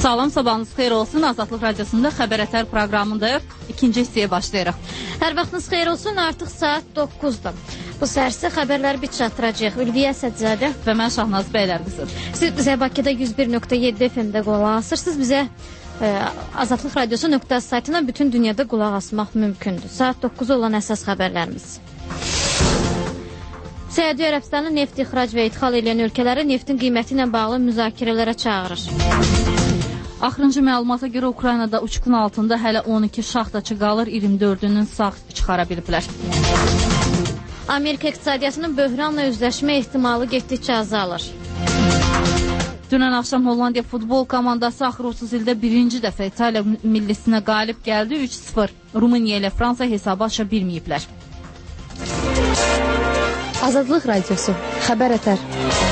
Salam, sabahınız xeyir olsun. Azadlıq Radyosunda Xəbər Ətər proqramındayıq. İkinci hissəyə başlayırıq. Hər vaxtınız xeyir olsun. Artıq saat 9-dur. Bu səhərsi xəbərləri bir çatdıracaq. Ülviyə Sədzadə və mən Şahnaz Bəylərqızı. Siz bizə Bakıda 101.7 FM-də qulaq asırsınız. Bizə Azadlıq Radyosu saytından bütün dünyada qulaq asmaq mümkündür. Saat 9 olan əsas xəbərlərimiz. Səudiyyə Ərəbistanı neft ixrac və idxal edən ölkələri neftin qiyməti ilə bağlı müzakirələrə çağırır. Axırıncı məlumata görə Ukraynada uçqun altında hələ 12 şaxtaçı qalır, 24-ünün sağ çıxara biliblər. Amerika iqtisadiyyatının böhranla üzləşmə ehtimalı getdikcə azalır. Dünən axşam Hollandiya futbol komandası axır 30 ildə birinci dəfə İtaliya millisinə qalib gəldi, 3-0. Rumıniya ilə Fransa hesabı aça bilməyiblər. Azadlıq Radyosu, Xəbər Ətər.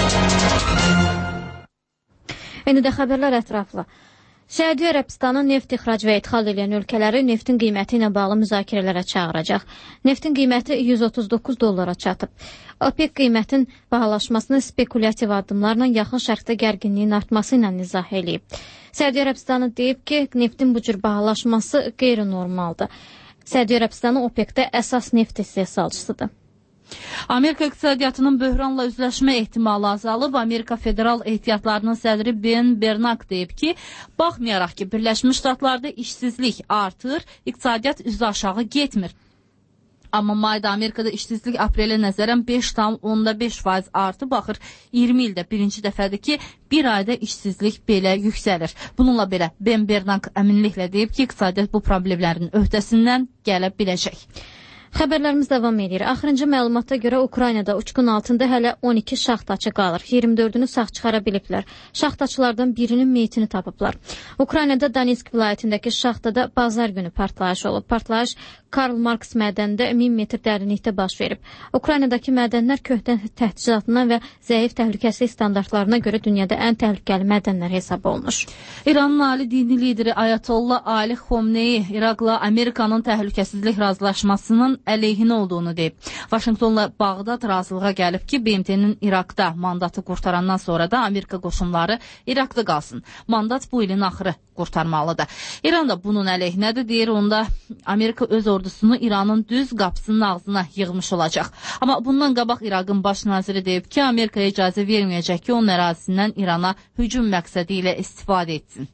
İndi də xəbərlər ətraflı. Səudiyyə Ərəbistanı neft ixrac və idxal edən ölkələri neftin qiyməti ilə bağlı müzakirələrə çağıracaq. Neftin qiyməti $139 çatıb. OPEC qiymətin bahalaşmasını spekulativ addımlarla yaxın şərqdə gərginliyin artması ilə izah eləyib. Səudiyyə Ərəbistanı deyib ki, neftin bu cür bahalaşması qeyri-normaldır. Səudiyyə Ərəbistanı OPEC-də əsas neft istehsalçısıdır. Amerika iqtisadiyyatının böhranla üzləşmə ehtimalı azalıb. Amerika Federal Ehtiyatlarının sədri Ben Bernanke deyib ki, baxmayaraq ki, Birləşmiş Ştatlarda işsizlik artır, iqtisadiyyat üzü aşağı getmir. Amma mayda Amerikada işsizlik aprelə nəzərən 5,5% artıb, baxır 20 ildə birinci dəfədir ki, bir ayda işsizlik belə yüksəlir. Bununla belə Ben Bernanke əminliklə deyib ki, iqtisadiyyat bu problemlərin öhdəsindən gələ biləcək. Xəbərlərimiz davam edir. Axırıncı məlumata görə Ukraynada uçqun altında hələ 12 şaxtaçı qalır. 24-ünü sağ çıxara biliblər. Şaxtaçılardan birinin meyitini tapıblar. Ukraynada Donetsk vilayətindəki şaxtada bazar günü partlayış olub. Partlayış Karl Marx mədənində 1000 metr dərinlikdə baş verib. Ukraynadakı mədənlər köhnə təchizatından və zəif təhlükəsizlik standartlarına görə dünyada ən təhlükəli mədənlər hesab olunur. İranın ali dini lideri Ayatollah Ali Xomneyi İraqla Amerikanın təhlükəsizlik razılaşmasının əleyhinə olduğunu deyib. Vaşinqtonla Bağdad razılığa gəlib ki, BMT-nin İraqda mandatı qurtarandan sonra da Amerika qoşunları İraqda qalsın. Mandat bu ilin axırı qurtarmalıdır. İran da bunun əleyhinədir, deyir. Onda Amerika öz ordusunu İranın düz qapısının ağzına yığmış olacaq. Amma bundan qabaq İraqın baş naziri deyib ki, Amerikaya icazə verməyəcək ki, onun ərazisindən İrana hücum məqsədi ilə istifadə etsin.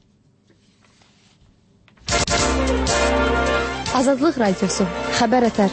Azadlıq Radyosu, Xəbər Ətər.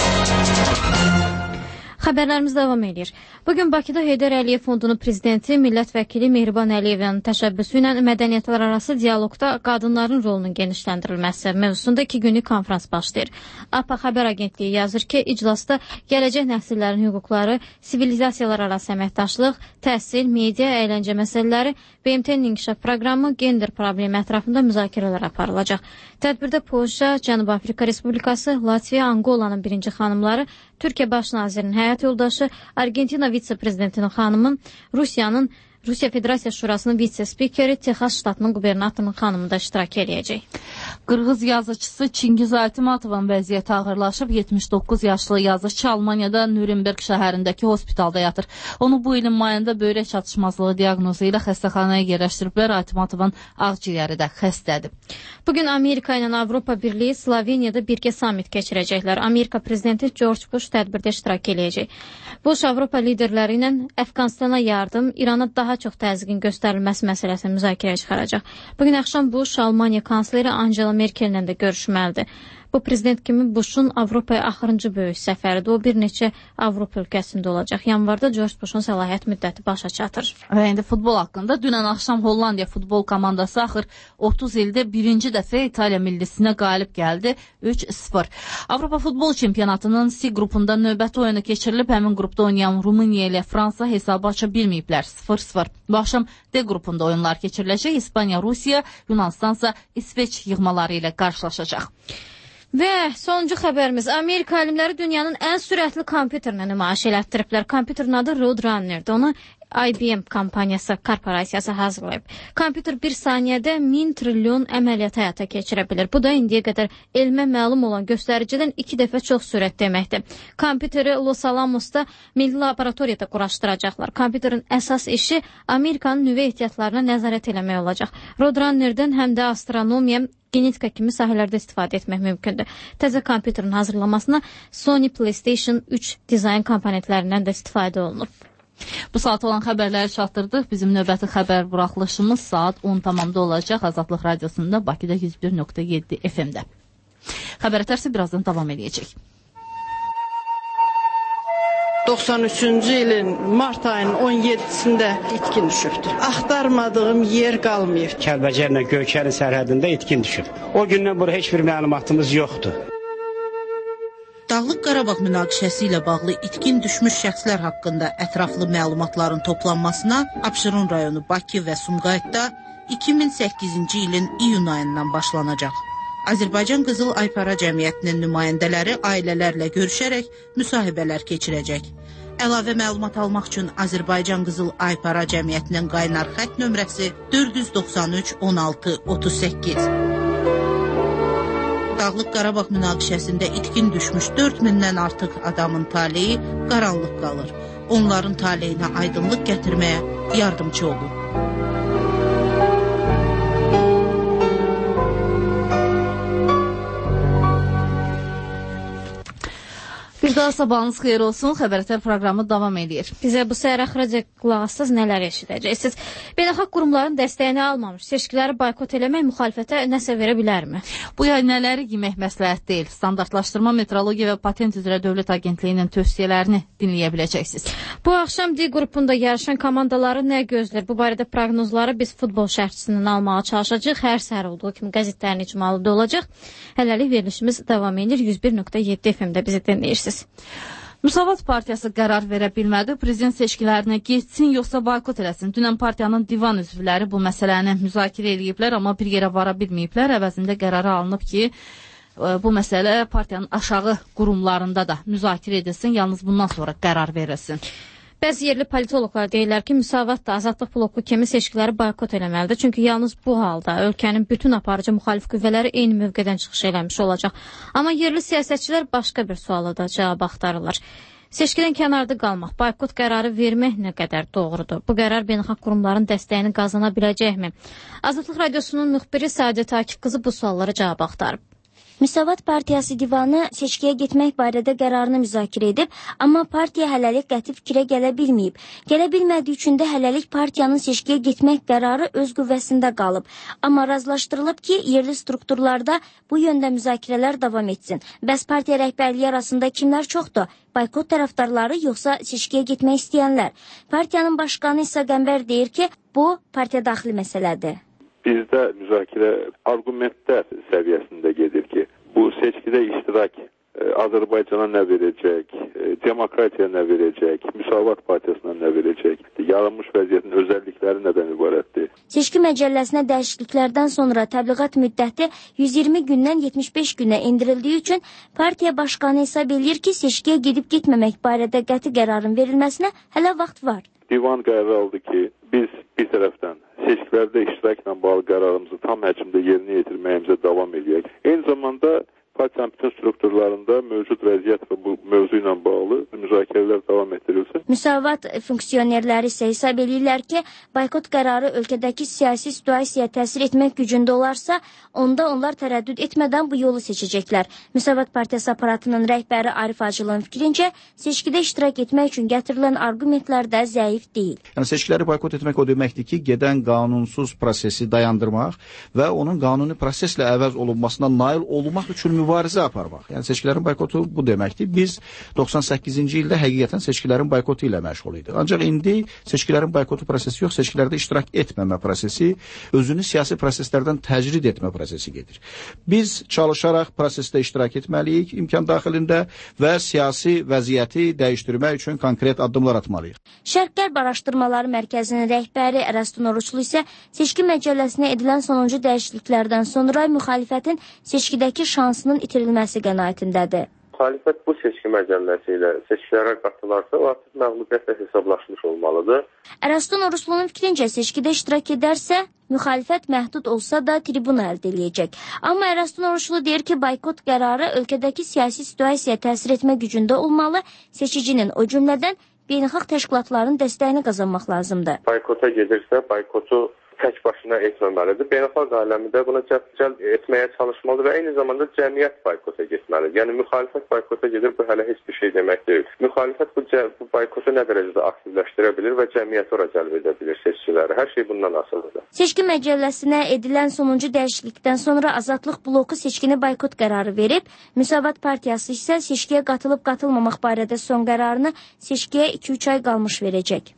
Xəbərlərimiz davam edir. Bugün Bakıda Heydər Əliyev Fondunun prezidenti, millət vəkili Mehriban Əliyevin təşəbbüsü ilə mədəniyyətlər arası dialoqda qadınların rolunun genişləndirilməsi mövzusunda 2 günlük konfrans başlayır. APA Xəbər Agentliyi yazır ki, iclasda gələcək nəsillərin hüquqları, sivilizasiyalar arası əməkdaşlıq, təhsil, media, əyləncə məsələləri, BMT-nin inkişaf proqramı, gender problemi ətrafında müzakirələr aparılacaq. Tədbirdə Polşa, Cənubi Afrika Respublikası, Latviya, Angolanın birinci xanımları, Türkiyə Baş Nazirinin həyat yoldaşı, Argentina vitse-prezidentinin xanımın, Rusiya Federasiya Şurasının vitse-spikeri, Texas ştatının qubernatorunun xanımı da iştirak edəcək. Qırğız yazıçısı Çingiz Aytmatovun vəziyyəti ağırlaşıb. 79 yaşlı yazıçı Almaniyada Nürnberg şəhərindəki hospitalda yatır. Onu bu ilin mayında böyrək çatışmazlığı diaqnozu ilə xəstəxanaya yerləşdiriblər. Aytmatovun ağciyəri də xəstədir. Bugün Amerika ilə Avropa Birliyi Sloveniyada birgə samit keçirəcəklər. Amerika prezidenti George Bush tədbirdə iştirak edəcək. Bush Avropa liderləri ilə Əfqanistana yardım, İrana daha çox təzyiqin göstərilməsi məsələsini müzakirəyə çıxaracaq. Bugün axşam Bush Almaniya kansleri Angela Merkellə də görüşməlidir. Bu prezident kimi Bush'un Avropaya axırıncı böyük səfəridir. O bir neçə Avropa ölkəsində olacaq. Yanvarda George Bush'un səlahiyyət müddəti başa çatır. Və indi futbol haqqında. Dünən axşam Hollandiya futbol komandası axır 30 ildə birinci dəfə İtaliya millisinə qalib gəldi, 3-0. Avropa futbol çempionatının C qrupunda növbəti oyunu keçirilib. Həmin qrupda oynayan Rumıniya ilə Fransa hesabı aça bilməyiblər, 0-0. Bu axşam D qrupunda oyunlar keçiriləcək. İspaniya, Rusiya, Yunanistansa İsveç yığmaları ilə qarşılaşacaq. Və sonuncu xəbərimiz. Amerika alimləri dünyanın ən sürətli kompüterini nümayiş elətdiriblər. Kompüterin adı Roadrunner'dır. Onu IBM kompaniyası, korporasiyası hazırlayıb. Kompüter bir saniyədə 1000 trilyon əməliyyat həyata keçirə bilir. Bu da indiyə qədər elmə məlum olan göstəricidən 2 dəfə çox sürət deməkdir. Kompüteri Los Alamos'da milli laboratoriyada quraşdıracaqlar. Kompüterin əsas işi Amerikanın nüvə ehtiyatlarına nəzarət eləmək olacaq. Roadrunner'dən həm də astronomiya, genetika kimi sahələrdə istifadə etmək mümkündür. Təzə kompüterin hazırlamasına Sony PlayStation 3 dizayn komponentlərindən də istifadə olunur. Bu saat olan xəbərləri çatdırdıq. Bizim növbəti xəbər buraxılışımız saat 10 tamamda olacaq. Azadlıq Radiosunda Bakıda 101.7 FM-də. Xəbər tərsi birazdan davam edəcək. 93-cü ilin mart ayının 17-sində itkin düşübdür. Axtarmadığım yer qalmayıb. Kəlbəcərlə Göyçərin sərhədində itkin düşüb. O gündən bura heç bir məlumatımız yoxdur. Dağlıq Qarabağ münaqişəsi ilə bağlı itkin düşmüş şəxslər haqqında ətraflı məlumatların toplanmasına Abşeron rayonu Bakı və Sumqayıtda 2008-ci ilin iyun ayından başlanacaq. Azərbaycan Qızıl Aypara Cəmiyyətinin nümayəndələri ailələrlə görüşərək müsahibələr keçirəcək. Əlavə məlumat almaq üçün Azərbaycan Qızıl Aypara Cəmiyyətinin qaynar xətt nömrəsi 493 16 38. Dağlıq Qarabağ münaqişəsində itkin düşmüş 4000-dən artıq adamın taleyi qaranlıq qalır. Onların taleyinə aydınlıq gətirməyə yardımcı olun. Bir daha sabahınız xeyir olsun. Xəbərətər proqramı davam edir. Bizə bu səhər axıraca qulaqsız nələr eşidəcəksiniz? Beynəlxalq qurumların dəstəyini almamış seçkiləri boykot eləmək müxalifətə nəsə verə bilərmi? Bu yay nələri yemək məsləhət deyil. Standartlaşdırma, metrologiya və patent üzrə Dövlət Agentliyinin tövsiyələrini dinləyə biləcəksiniz. Bu axşam D qrupunda yarışan komandaları nə gözlər? Bu barədə proqnozları biz futbol şərhçisindən almağa çalışacağıq. Hər səhər olduğu kimi qəzetlərin icmalı da olacaq. Hələlik verilişimiz davam edir. 101.7 FM-də bizi dinləyirsiniz. Müsavat Partiyası qərar verə bilmədi. Prezident seçkilərinə getsin, yoxsa boykot eləsin. Dünən partiyanın divan üzvləri bu məsələni müzakirə ediblər, amma bir yerə vara bilməyiblər. Əvəzində qərarı alınıb ki, bu məsələ partiyanın aşağı qurumlarında da müzakirə edilsin, yalnız bundan sonra qərar verilsin. Bəzi yerli politologlar deyirlər ki, Müsavat da Azadlıq bloku kimi seçkiləri boykot eləməlidir. Çünki yalnız bu halda ölkənin bütün aparıcı müxalif qüvvələri eyni mövqedən çıxış eləmiş olacaq. Amma yerli siyasətçilər başqa bir suala da cavab axtarırlar. Seçkidən kənarda qalmaq, boykot qərarı vermək nə qədər doğrudur? Bu qərar beynəlxalq qurumların dəstəyini qazana biləcəkmi? Azadlıq Radiosunun müxbiri Səadət Akif qızı bu suallara cavab axtarıb. Müsavat Partiyası divanı seçkiyə getmək barədə qərarını müzakirə edib, amma partiya hələlik qəti fikrə gələ bilməyib. Gələ bilmədiyi üçün də hələlik partiyanın seçkiyə getmək qərarı öz qüvvəsində qalıb. Amma razılaşdırılıb ki, yerli strukturlarda bu yöndə müzakirələr davam etsin. Bəs partiya rəhbərliyi arasında kimlər çoxdur? Boykot tərəfdarları yoxsa seçkiyə getmək istəyənlər? Partiyanın başqanı İsa Qəmbər deyir ki, bu partiya daxili məsələdir. Bizdə müzakirə argumentlər səviyyəsində gedir ki, bu seçkidə iştirak Azərbaycana nə verəcək, demokratiya nə verəcək, Müsavat Partiyasına nə verəcək, yaranmış vəziyyətin özəllikləri nədən ibarətdir? Seçki məcəlləsinə dəyişikliklərdən sonra təbliğat müddəti 120 gündən 75 günə endirildiyi üçün partiya başqanı hesab edir ki, seçkiyə gedib getməmək barədə qəti qərarın verilməsinə hələ vaxt var. Divan qərar aldı ki, biz bir tərəfdən seçkilərdə iştirakla bağlı qərarımızı tam həcmdə yerinə yetirməyimizə davam edək. Eyni zamanda partiyanın bütün strukturlarında mövcud vəziyyət və bu mövzu ilə bağlı müzakirələr davam etdirilsin. Müsavat funksionerləri isə hesab edirlər ki, boykot qərarı ölkədəki siyasi situasiyaya təsir etmək gücündə olarsa, onda onlar tərəddüd etmədən bu yolu seçəcəklər. Müsavat Partiyası aparatının rəhbəri Arif Acılın fikrincə, seçkidə iştirak etmək üçün gətirilən argumentlər də zəif deyil. Yəni seçkiləri boykot etmək o deməkdir ki, gedən qanunsuz prosesi dayandırmaq və onun qanuni proseslə əvəz olunmasına nail olmaq üçün mübarizə aparmaq. Yəni seçkilərin boykotu bu deməkdir. Biz 98-ci ildə həqiqətən seçkilərin boykotu ilə məşğul idik. Ancaq indi seçkilərin boykotu prosesi yox, seçkilərdə iştirak etməmə prosesi, özünü siyasi proseslərdən təcrid etmə prosesi gedir. Biz çalışaraq prosesdə iştirak etməliyik imkan daxilində və siyasi vəziyyəti dəyişdirmək üçün konkret addımlar atmalıyıq. Şərq-Qərb Araşdırmaları Mərkəzinin rəhbəri Ərəstun Oruçlu isə seçki məcəlləsinə edilən sonuncu dəyişikliklərdən sonra müxalifətin seçkidəki şansının itirilməsi qənaətindədir. Müxalifət bu seçki məcəlləsi ilə seçkilərə qatılarsa, o artıq məğlubiyyətlə hesablaşmış olmalıdır. Əraston Oruslunun fikrincə seçkidə iştirak edərsə, müxalifət məhdud olsa da tribuna əldə edəcək. Amma Əraston Oruslu deyir ki, boykot qərarı ölkədəki siyasi situasiyaya təsir etmə gücündə olmalı, seçicinin o cümlədən beynəlxalq təşkilatların dəstəyini qazanmaq lazımdır. Boykota gedirsə, boykotu tək başına etməməlidir. Beynəlxalq aləmində buna cəlb etməyə çalışmalı və eyni zamanda cəmiyyət boykota getməlidir. Yəni müxalifət boykota gedir, bu hələ heç bir şey demək deyil. Müxalifət bu boykotu nə dərəcədə aktivləşdirə bilir və cəmiyyəti ora cəlb edə bilir seçkiləri. Hər şey bundan asılıdır. Seçki məcəlləsinə edilən sonuncu dəyişiklikdən sonra Azadlıq bloku seçkini boykot qərarı verib, Müsavat partiyası isə seçkiyə qatılıb-qatılmamaq barədə son qərarını seçkiyə 2-3 ay qalmış verəcək.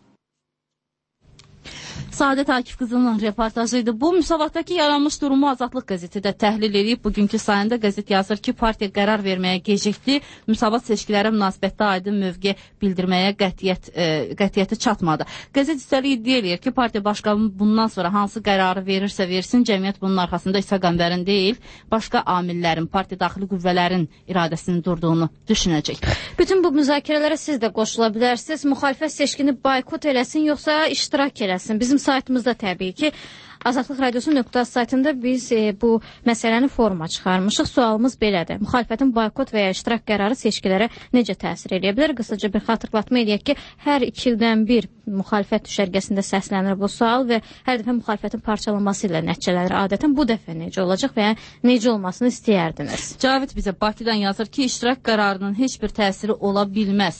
Saadət Akif qızının reportajı idi. Bu Müsavatdakı yaranmış durumu Azadlıq qəzeti də təhlil edib. Bugünkü sayında qəzet yazır ki, partiya qərar verməyə gecikdi. Müsavat seçkilərə münasibətdə aydın mövqe bildirməyə qətiyyəti çatmadı. Qəzet üstəlik iddia edir ki, partiya başqanı bundan sonra hansı qərarı verirsə versin, cəmiyyət bunun arxasında İsa Qəmbərin deyil, başqa amillərin, partiya daxili qüvvələrin iradəsinin durduğunu düşünəcək. Bütün bu müzakirələrə siz də qoşula bilərsiniz. Müxalifət seçkini boykot eləsin, yoxsa iştirak eləsin? Bizim saytımızda təbii ki, Azadlıq Radiosu.az saytında biz bu məsələni foruma çıxarmışıq. Sualımız belədir. Müxalifətin boykot və ya iştirak qərarı seçkilərə necə təsir edə bilər? Qısaca bir xatırlatma edək ki, hər 2 ildən bir müxalifət düşərgəsində səslənir bu sual və hər dəfə müxalifətin parçalanması ilə nəticələri adətən bu dəfə necə olacaq və ya necə olmasını istəyərdiniz? Cavid bizə Bakıdan yazır ki, iştirak qərarının heç bir təsiri ola bilməz.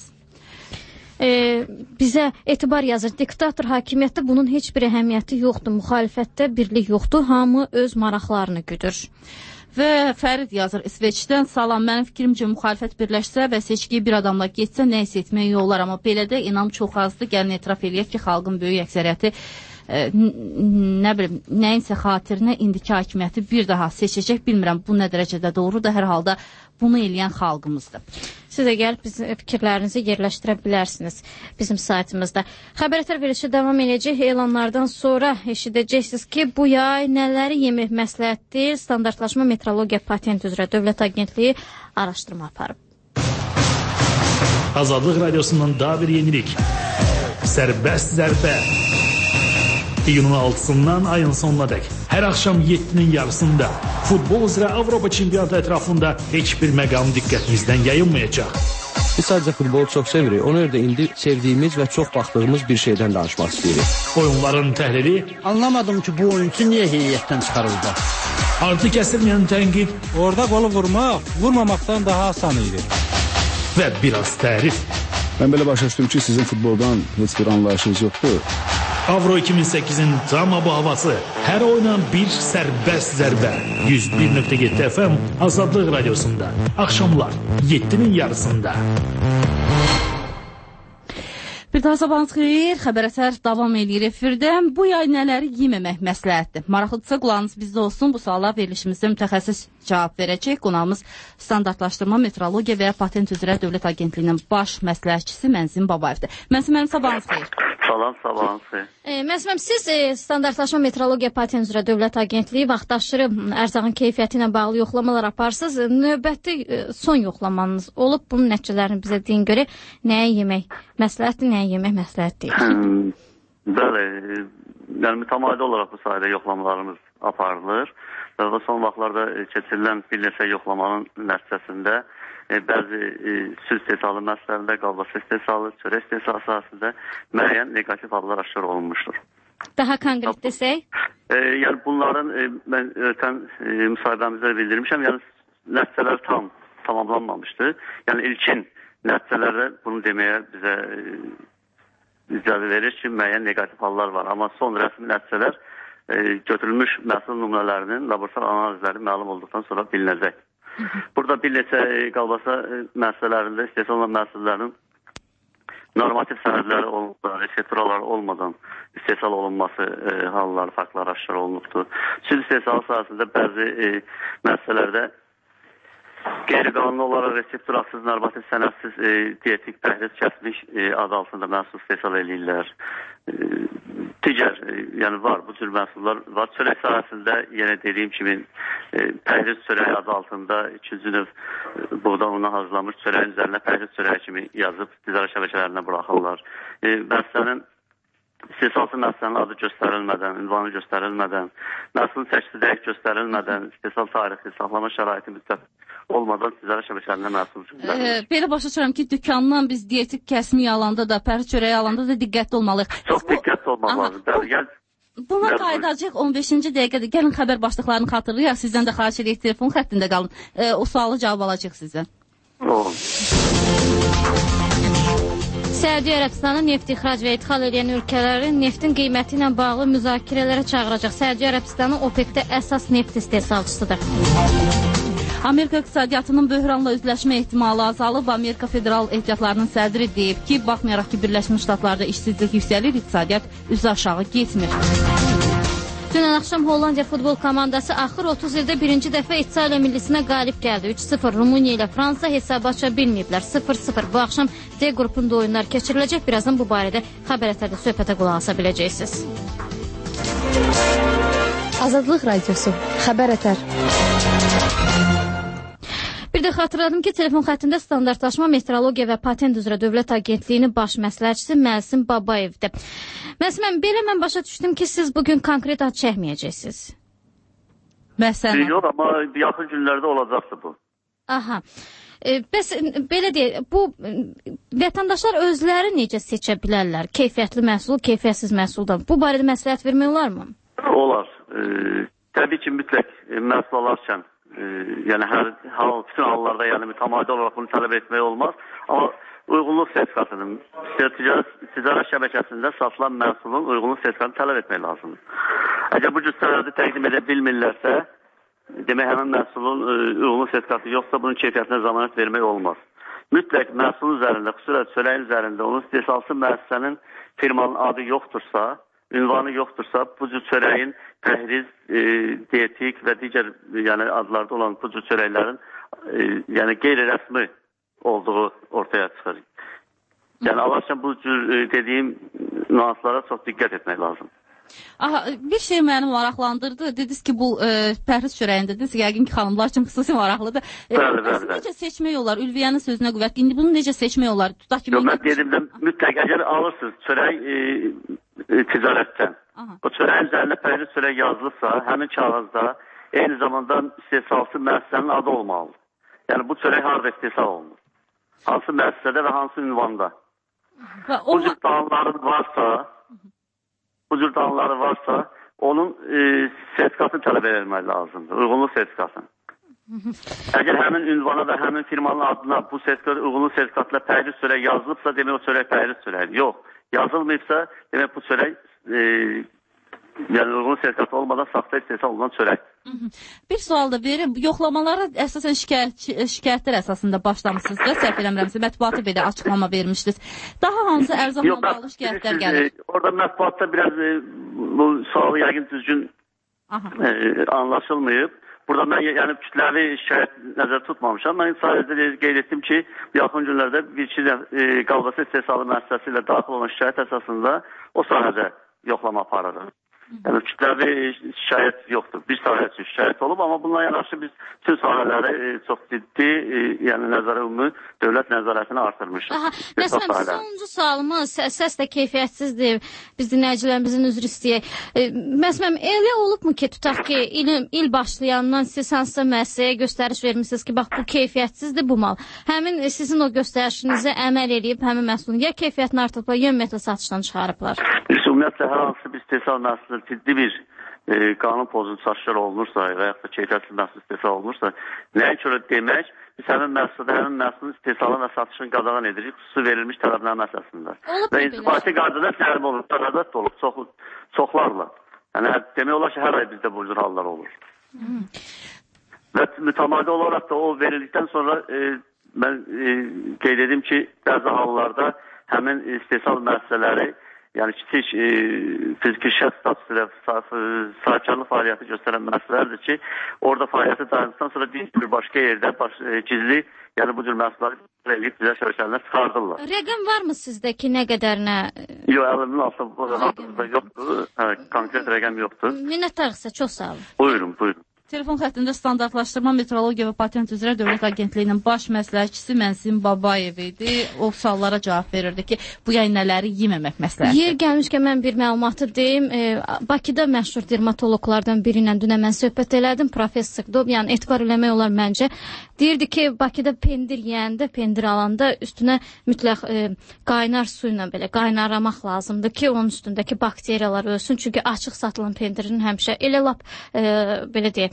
Bizə Etibar yazır, diktator hakimiyyətdə bunun heç bir əhəmiyyəti yoxdur, müxalifətdə birlik yoxdur, hamı öz maraqlarını güdür. Və Fərid yazır İsveçdən, salam, mənim fikrimcə müxalifət birləşsə və seçkiyə bir adamla getsə nə isə etmək olar, amma belə də inam çox azdır, gəlin etiraf eləyək ki, xalqın böyük əksəriyyəti nəyinsə xatirinə indiki hakimiyyəti bir daha seçəcək, bilmirəm bu nə dərəcədə doğrudur, hər halda bunu eləyən xalqımızdır. Siz də gəlib bizim fikirlərinizi yerləşdirə bilərsiniz bizim saytımızda. Xəbərətər verilişi davam edəcək. Elanlardan sonra eşidəcəksiniz ki, bu yay nələri yemək məsləhətdir? Standartlaşma metrologiya patent üzrə Dövlət Agentliyi araşdırma aparıb. Azadlıq Radiosundan daha bir yenilik. Sərbəst zərbə. İyunun 6-sından ayın sonuna dək. Hər axşam 7-nin yarısında futbol üzrə Avropa çempionatı ətrafında heç bir məqam diqqətinizdən yayınmayacaq. Biz sadəcə futbolu çox sevirik. Ona görə də indi sevdiyimiz və çox baxdığımız bir şeydən danışmaq istəyirik. Oyunların təhlili. Anlamadım ki, bu oyuncu niyə heyətdən çıxarıldı? Artı kəsilməyən tənqid. Orada qolu vurmaq, vurmamaqdan daha asan idi. Və biraz tərif. Mən belə başa düşdüm ki, sizin futboldan heç bir anlayışınız yoxdur. Avro 2008-in tam bu havası. Hər oynan bir sərbəst zərbə. 101.7 FM Azadlıq Radiosunda. Axşamlar 7-nin yarısında. Bir daha sabahınız xeyir, xəbərətər davam edir efirdən. Bu yay nələri yeməmək məsləhətdir? Maraqlıdırsa qulağınız bizdə olsun. Bu suala verilişimizdə mütəxəssis cavab verəcək. Qonağımız standartlaşdırma, metrologiya və ya patent üzrə Dövlət Agentliyinin baş məsləhətçisi Mənzim Babayevdir. Mənzim, mənim sabahınız xeyir. Salam, sabahınız xeyir. Məsələn, siz standartlaşma metrologiya patent üzrə Dövlət Agentliyi vaxtaşırı ərzağın keyfiyyəti ilə bağlı yoxlamalar aparsınız. Növbəti son yoxlamanız olub. Bunun nəticələrini bizə deyin görə nəyə yemək məsləhətdir, nəyə yemək məsləhət deyil? Bəli, yəni mütəmadi olaraq bu sayədə yoxlamalarımız aparılır. Və son vaxtlarda keçirilən bir neçə yoxlamanın nəticəsində bəzi süd istehsalı məsələlərində, qalbasa istehsalı, çörək istehsalı sahəsində müəyyən negativ hallar aşkar olunmuşdur. Daha konkret desək? Yəni bunların mən ötən müsahibəmizdə bildirmişəm, yəni nəticələr tamamlanmamışdır. Yəni ilkin nəticələrdə bunu deməyə bizə icazə verir ki, müəyyən negativ hallar var. Amma son rəsmi nəticələr götürülmüş məhsul nümunələrinin laborator analizləri məlum olduqdan sonra bilinəcək. Burada bir neçə qalbasa məsələlərində istehsal olan məhsullərin normativ sənədləri olmadan, resepturaları olmadan istehsal olunması halları, faktlar aşkar olunubdur. Süd istehsalı sahəsində bəzi məsələlərdə qeyri-qanuni olaraq resepturasız, normativ sənədsiz dietik pəhriz kəsmiş adı altında məhsul istehsal edirlər. digər, yəni var, bu cür məhsullar var. Çörək sahəsində yenə dediyim kimi pəhriz çörəyi adı altında 200 növ buğda unu hazırlamış çörəyin üzərinə pəhriz çörəyi kimi yazıb ticarət şəbəkələrinə buraxırlar. Məsələnin istehsalçı məhsulun adı göstərilmədən, ünvanı göstərilmədən, məhsulun çəkisi dəqiq göstərilmədən, istehsal tarixi, saxlama şəraiti müddət olmadan ticarət şəbəkələrinə məhsul göndərilir. Belə başa düşürəm ki, dükandan biz dietik kəsimi alanda da, pəhriz çörəyi alanda da diqqətli olmalıyıq. Çox diqqətli olmaq lazımdır. Buna qayıdacaq 15-ci dəqiqədə. Gəlin xəbər başlıqlarını xatırlayaq. Sizdən də xahiş edək, telefon xəttində qalın. O sualı cavab alacaq sizdən. Səudiyyə Ərəbistanı neft ixrac və idxal edən ölkələrin neftin qiyməti ilə bağlı müzakirələrə çağıracaq. Səudiyyə Ərəbistanı OPEC-də əsas neft istehsalçısıdır. Amerika iqtisadiyyatının böhranla üzləşmə ehtimalı azalıb. Amerika Federal Ehtiyatlarının sədri deyib ki, baxmayaraq ki, Birləşmiş Ştatlarda işsizlik yüksəlir, iqtisadiyyat üzü aşağı getmir. Dünən axşam Hollandiya futbol komandası axır 30 ildə birinci dəfə İtaliya millisinə qalib gəldi. 3-0 Rumıniya ilə Fransa hesabı aça bilməyiblər. 0-0 bu axşam D qrupunda oyunlar keçiriləcək. Birazdan bu barədə xəbər ətərdə söhbətə qulaq asa biləcəksiniz. Azadlıq Radiosu, xəbər ətər. Bir də xatırladım ki, telefon xəttində standartlaşma, meteorologiya və patent üzrə Dövlət Agentliyinin baş məsləhətçisi Məsim Babayevdir. Məsim, belə mən başa düşdüm ki, siz bugün konkret ad çəkməyəcəksiniz. Məsələn. Yox, amma yaxın günlərdə olacaqdır bu. Aha. Bəs belə deyək, bu vətəndaşlar özləri necə seçə bilərlər? Keyfiyyətli məhsul, keyfiyyətsiz məhsuldan. Bu barədə məsləhət vermək olarmı? Olar. Təbii ki, mütləq məhsul alarkən yəni bütün hallarda yəni mütəmadi olaraq bunu tələb etmək olmaz. Amma uyğunluq sertifikatının ticarət şəbəkəsində satılan məhsulun uyğunluq sertifikatını tələb etmək lazımdır. Əgər bu cür sənədi təqdim edə bilmirlərsə, demək həmin məhsulun uyğunluq sertifikatı yoxsa bunun keyfiyyətinə zəmanət vermək olmaz. Mütləq məhsulun üzərində, xüsusilə çörəyin üzərində onun istehsalçı müəssisənin firmanın adı yoxdursa, ünvanı yoxdursa, bu cür çörəyin pəhriz, dietik və digər yəni adlarda olan bu cür çörəklərin yəni qeyri-rəsmi olduğu ortaya çıxır. Yəni alarkən bu cür dediyim nüanslara çox diqqət etmək lazım. Aha, bir şey məni maraqlandırdı. Dediniz ki, bu pəhriz çörəyində dediniz, yəqin ki, xanımlar üçün xüsusi maraqlıdır. Bəli. Necə seçmək olar? Ülviyyənin sözünə qüvvət. İndi bunu necə seçmək olar? Tutaq ki, mən dedim də mütləq əgər alırsınız çörək ticarətdən. O çörəyin üzərində pəhriz çörək yazılıbsa, həmin kağızda eyni zamanda istehsalçı müəssisənin adı olmalıdır. Yəni bu çörək harada istehsal olunur? Hansı müəssisədə və hansı ünvanda? Bu cür danları varsa, onun sertifikatını tələb edilmək lazımdır. Uyğunluq sertifikatını. Əgər həmin ünvana və həmin firmanın adına bu uyğunluq sertifikatla pəhriz çörək yazılıbsa, demək o çörək pəhriz çörəkdir. Yox, yazılmayıbsa, demək bu çörək yəni uyğunluq sertifikatı olmadan saxta istehsal olunan çörək. Bir sual da verim. Yoxlamalara əsasən şikayətlər əsasında başlamışsınız da, səhv eləmirəmsə, mətbuata belə açıqlama vermişdiniz. Daha hansı ərzaqla bağlı şikayətlər gəlir? Orada mətbuatda biraz bu sualı yəqin düzgün anlaşılmayıb. Burada mən yəni kütləvi şikayət nəzərdə tutmamışam. Mən sadəcə qeyd etdim ki, yaxın günlərdə bir-iki qalbası istehsalı müəssisəsi ilə daxil olan şikayət əsasında o sahədə yoxlama aparırıq. Yəni kütləvi şikayət yoxdur. Bir sahə üçün şikayət olub, amma bununla yanaşı biz bütün sahələri çox ciddi, yəni ümumi dövlət nəzarətini artırmışıq. Məsələn, sonuncu sualımız, səs də keyfiyyətsizdir, biz dinləyicilərimizin üzr istəyək. Məsələn, elə olubmu ki, tutaq ki, il başlayandan siz hansısa müəssisəyə göstəriş vermişsiniz ki, bax, bu keyfiyyətsizdir bu mal. Həmin sizin o göstərişinizə əməl edib, həmin məhsulun ya keyfiyyətini artırıblar, ya ümumiyyətlə satışdan çıxarıblar. Ümumiyyətlə, hər hansı bir istehsal məhsulun ciddi bir qanun pozuntusu aşkar olunursa və yaxud da keyfiyyətsiz məhsul istehsal olunursa, nəyə görə demək, biz həmin məhsulun istehsalını və satışını qadağan edirik, xüsusi verilmiş tələbnamə əsasında. Və inzibati qaydada təlim olur, tələbət də olur, çoxlarla. Yəni, demək olar ki, hər ay bizdə bu cür hallar olur. Və mütəmadi olaraq da o verildikdən sonra mən qeyd edim ki, bəzi hallarda həmin istehsal müəssisələri yəni kiçik fiziki şəxs statusu ilə sahibkarlıq fəaliyyəti göstərən müəssisələrdir ki, orada fəaliyyəti dayandıqdan sonra bir başqa yerdə gizli, yəni bu cür məhsulları daxil edib bizə şöbəkələrdən çıxardırlar. Rəqəm varmı sizdə ki, nə qədərinə? Yox, əlimin altında yoxdur. Konkret rəqəm yoxdur. Minnətdarıqsa, çox sağ olun. Buyurun. Telefon xəttində standartlaşdırma, metrologiya və patent üzrə Dövlət Agentliyinin baş məsləhətçisi Mənsim Babayev idi. O suallara cavab verirdi ki, bu yay nələri yeməmək məsləhətdir. Yer gəlmişkən mən bir məlumatı deyim. Bakıda məşhur dermatoloqlardan biri ilə dünə mən söhbət elədim. Professor Dob, yəni etibar eləmək olar məncə. Deyirdi ki, Bakıda pendir yeyəndə, pendir alanda üstünə mütləq qaynar su ilə belə qaynaramaq lazımdır ki, onun üstündəki bakteriyalar ölsün. Çünki açıq satılan pendirin həmişə elə lap belə deyək,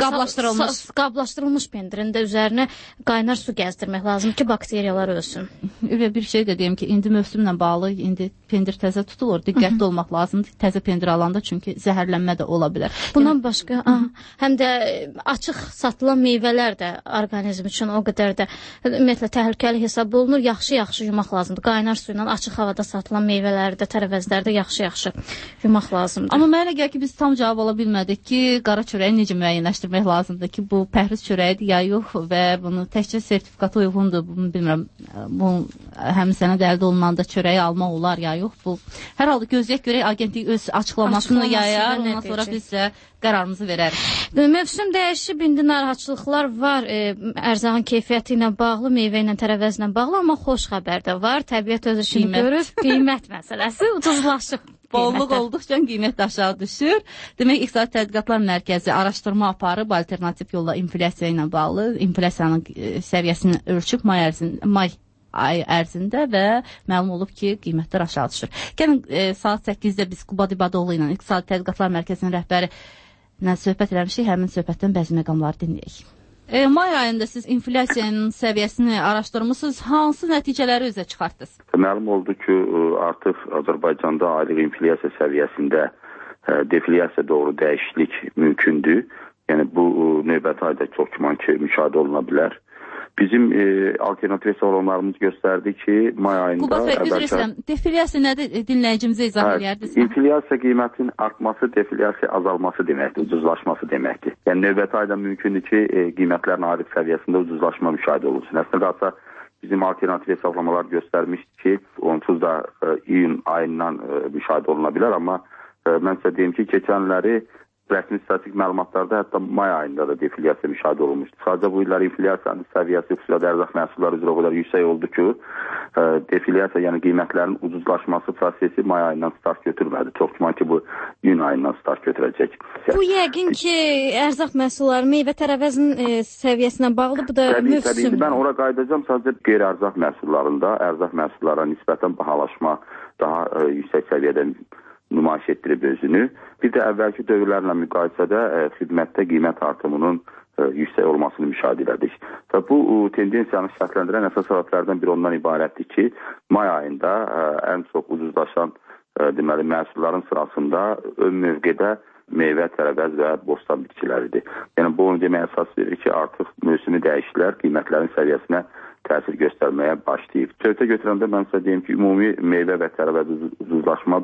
qablaşdırılmış pendirin də üzərinə qaynar su gəzdirmək lazım ki, bakteriyalar ölsün. Və bir şey də deyim ki, indi mövsümlə bağlı, indi pendir təzə tutulur, diqqətli olmaq lazımdır təzə pendir alanda, çünki zəhərlənmə də ola bilər. Bundan başqa, həm də açıq satılan meyvələr də orqanizm üçün o qədər də ümumiyyətlə təhlükəli hesab olunur. Yaxşı yumaq lazımdır. Qaynar su ilə açıq havada satılan meyvələri də, tərəvəzləri də yaxşı yumaq lazımdır. Amma mənə gəlir ki, biz tam cavab ala bilmədik ki, qara çörəyi necə müəyyənləşdirmək lazımdır ki, bu pəhriz çörəyidir ya yox və bunu təkcə sertifikata uyğundur. Bunu bilmirəm, bu həmin sənəd əldə olunanda çörəyi almaq olar ya yox. Bu hər halda gözləyək görək, agentlik öz açıqlamasını yayar, ondan sonra biz də qərarımızı verərik. Mövsüm dəyişib, indi narahatçılıqlar var, ərzağın keyfiyyəti ilə bağlı, meyvə ilə, tərəvəzlə bağlı, amma xoş xəbər də var. Təbiət öz işini görür, qiymət məsələsi ucuzlaşıb. Bolluq olduqca qiymət də aşağı düşür. Demək, İqtisadi Tədqiqatlar Mərkəzi araşdırma aparıb alternativ yolla inflyasiya ilə bağlı, inflyasiyanın səviyyəsini ölçüb may ay ərzində və məlum olub ki, qiymətlər aşağı düşür. Gəlin saat 8-də biz Quba Dibadoğlu ilə İqtisadi Tədqiqatlar Mərkəzinin rəhbəri ilə söhbət eləmişik, həmin söhbətdən bəzi məqamları dinləyək. May ayında siz inflyasiyanın səviyyəsini araşdırmışsınız, hansı nəticələri üzə çıxartdınız? Məlum oldu ki, artıq Azərbaycanda aylıq inflyasiya səviyyəsində deflyasiya doğru dəyişiklik mümkündür. Yəni bu növbəti ayda çox güman ki, müşahidə oluna bilər. Bizim alternativ hesablamlarımız göstərdi ki, may ayında... Quba Fəy, üzr istəyirəm, deflyasiya nədir? Dinləyicimizə izah edərdiniz? İnflyasiya qiymətin artması, deflyasiya azalması deməkdir, ucuzlaşması deməkdir. Yəni növbəti ayda mümkündür ki, qiymətlərin ayrıq səviyyəsində ucuzlaşma müşahidə olunsun. Əslində qalsa bizim alternativ hesablamalar göstərmişdir ki, onsuz da iyun ayından müşahidə oluna bilər, amma mən sizə deyim ki, keçənləri rəsmi statistik məlumatlarda hətta may ayında da deflyasiya müşahidə olunmuşdur. Sadəcə bu illər inflyasiyanın səviyyəsi xüsusilə ərzaq məhsulları üzrə o qədər yüksək oldu ki, deflyasiya, yəni qiymətlərin ucuzlaşması prosesi may ayından start götürmədi. Çox güman ki, bu iyun ayından start götürəcək. Bu yəqin ki, ərzaq məhsulları, meyvə tərəvəzinin səviyyəsinə bağlı, bu da mövsüm. Təbii, mən ora qayıdacağım, sadəcə qeyri-ərzaq məhsullarında, ərzaq məhsullara nisbətən bahalaşma daha yüksək səviyyədə nümayiş etdirib özünü. Bir də əvvəlki dövrlərlə müqayisədə xidmətdə qiymət artımının yüksək olmasını müşahidə edirik. Və bu tendensiyanı şərtləndirən əsas səbəblərdən biri ondan ibarətdir ki, may ayında ən çox ucuzlaşan deməli məhsulların sırasında ön mövqedə meyvə, tərəvəz və bostan bitkiləridir. Yəni bu onu deməyə əsas verir ki, artıq mövsümi dəyişikliklər qiymətlərin səviyyəsinə təsir göstərməyə başlayıb. Söhbətə götürəndə mən sizə deyim ki, ümumi meyvə və tərəvəz ucuzlaşma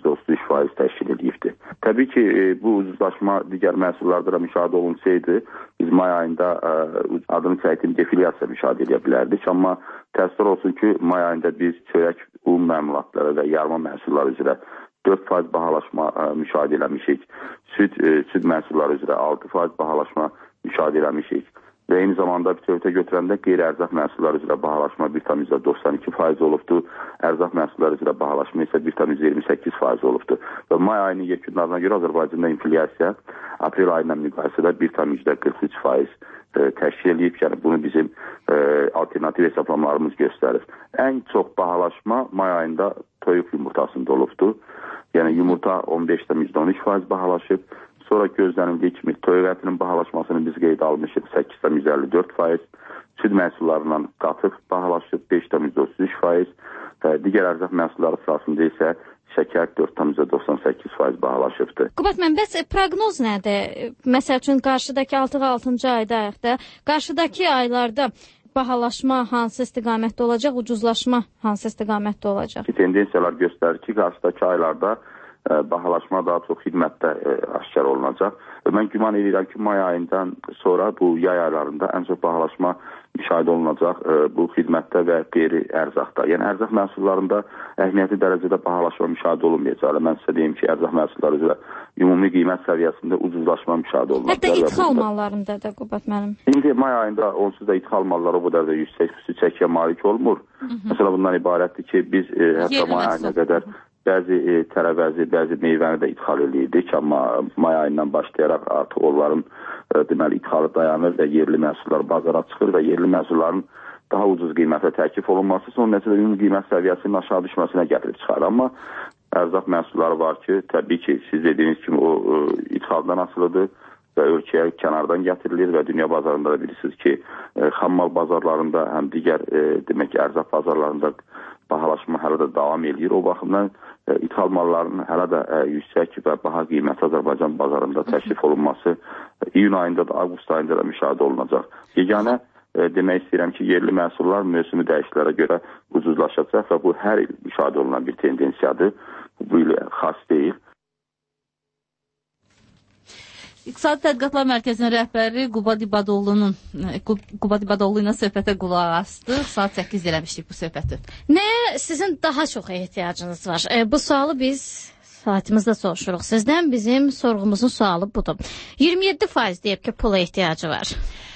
5,33% təşkil edibdir. Təbii ki, bu ucuzlaşma digər məhsullarda da müşahidə olunsaydı, biz may ayında adını çəkdiyim deflyasiya müşahidə edə bilərdik. Amma təəssüf olsun ki, may ayında biz çörək, un məmulatları və yarma məhsulları üzrə 4% bahalaşma müşahidə eləmişik. Süd məhsulları üzrə 6% bahalaşma müşahidə eləmişik. Və eyni zamanda söhbətə götürəndə qeyri-ərzaq məhsulları üzrə bahalaşma 1,92% olubdur. Ərzaq məhsulları üzrə bahalaşma isə 1,28% olubdur. Və may ayının yekunlarına görə Azərbaycanda inflyasiya aprel ayından müqayisədə 1,43% təşkil edib. Yəni bunu bizim alternativ hesablamalarımız göstərir. Ən çox bahalaşma may ayında toyuq yumurtasında olubdur. Yəni yumurta 15,13% bahalaşıb. Sonra gözlənildiyi kimi toyuq ətinin bahalaşmasını biz qeydə almışıq 8,54%, süd məhsullarından qatıq bahalaşıb 5,33%, digər ərzaq məhsulları sırasında isə şəkər 4,98% bahalaşıbdır. Qubat mən, bəs proqnoz nədir? Məsəl üçün qarşıdakı 6-6-cı aydayıq da, qarşıdakı aylarda bahalaşma hansı istiqamətdə olacaq, ucuzlaşma hansı istiqamətdə olacaq? Tendensiyalar göstərir ki, qarşıdakı aylarda bahalaşma daha çox xidmətdə aşkar olunacaq. Mən güman edirəm ki, may ayından sonra bu yay aylarında ən çox bahalaşma müşahidə olunacaq bu xidmətdə və qeyri-ərzaqda. Yəni, ərzaq məhsullarında əhəmiyyətli dərəcədə bahalaşma müşahidə olunmayacaq. Mən sizə deyim ki, ərzaq məhsulları üzrə ümumi qiymət səviyyəsində ucuzlaşma müşahidə olunacaq. Hətta ithal mallarında da, Qubad müəllim. İndi may ayında onsuz da ithal malları bu dərəcə yüksək xüsusi çəkiyə malik olmur. Məsələn, bundan ibarətdir ki, biz hətta may ayına qədər bəzi tərəvəzi, bəzi meyvəni də ithal edirdik, amma may ayından başlayaraq artıq onların deməli ithhalı dayanır və yerli məhsullar bazara çıxır və yerli məhsulların daha ucuz qiymətə təklif olunması son nəticədə ümumi qiymət səviyyəsinin aşağı düşməsinə gətirib çıxar. Amma ərzaq məhsulları var ki, təbii ki, siz dediyiniz kimi o ithaldan asılıdır və ölkəyə kənardan gətirilir və dünya bazarında da bilirsiniz ki, xammal bazarlarında həm digər demək ərzaq bazarlarında bahalaşma hələ də davam edir. O baxımdan ithal malların hələ də yüksək və baha qiyməti Azərbaycan bazarında təklif olunması iyun ayında da, avqust ayında da müşahidə olunacaq. Yeganə demək istəyirəm ki, yerli məhsullar mövsümü dəyişiklərə görə ucuzlaşacaq və bu hər il müşahidə olunan bir tendensiyadır. Bu il xas deyil. İqtisadi Tədqiqatlar Mərkəzinin rəhbəri Qubad İbadoğlu ilə söhbətə qulaq asdı. Saat 8 eləmişdik bu söhbəti. Nəyə sizin daha çox ehtiyacınız var? Bu sualı biz saatimizdə soruşuruq sizdən. Bizim sorğumuzun sualı budur. 27% deyib ki, pula ehtiyacı var.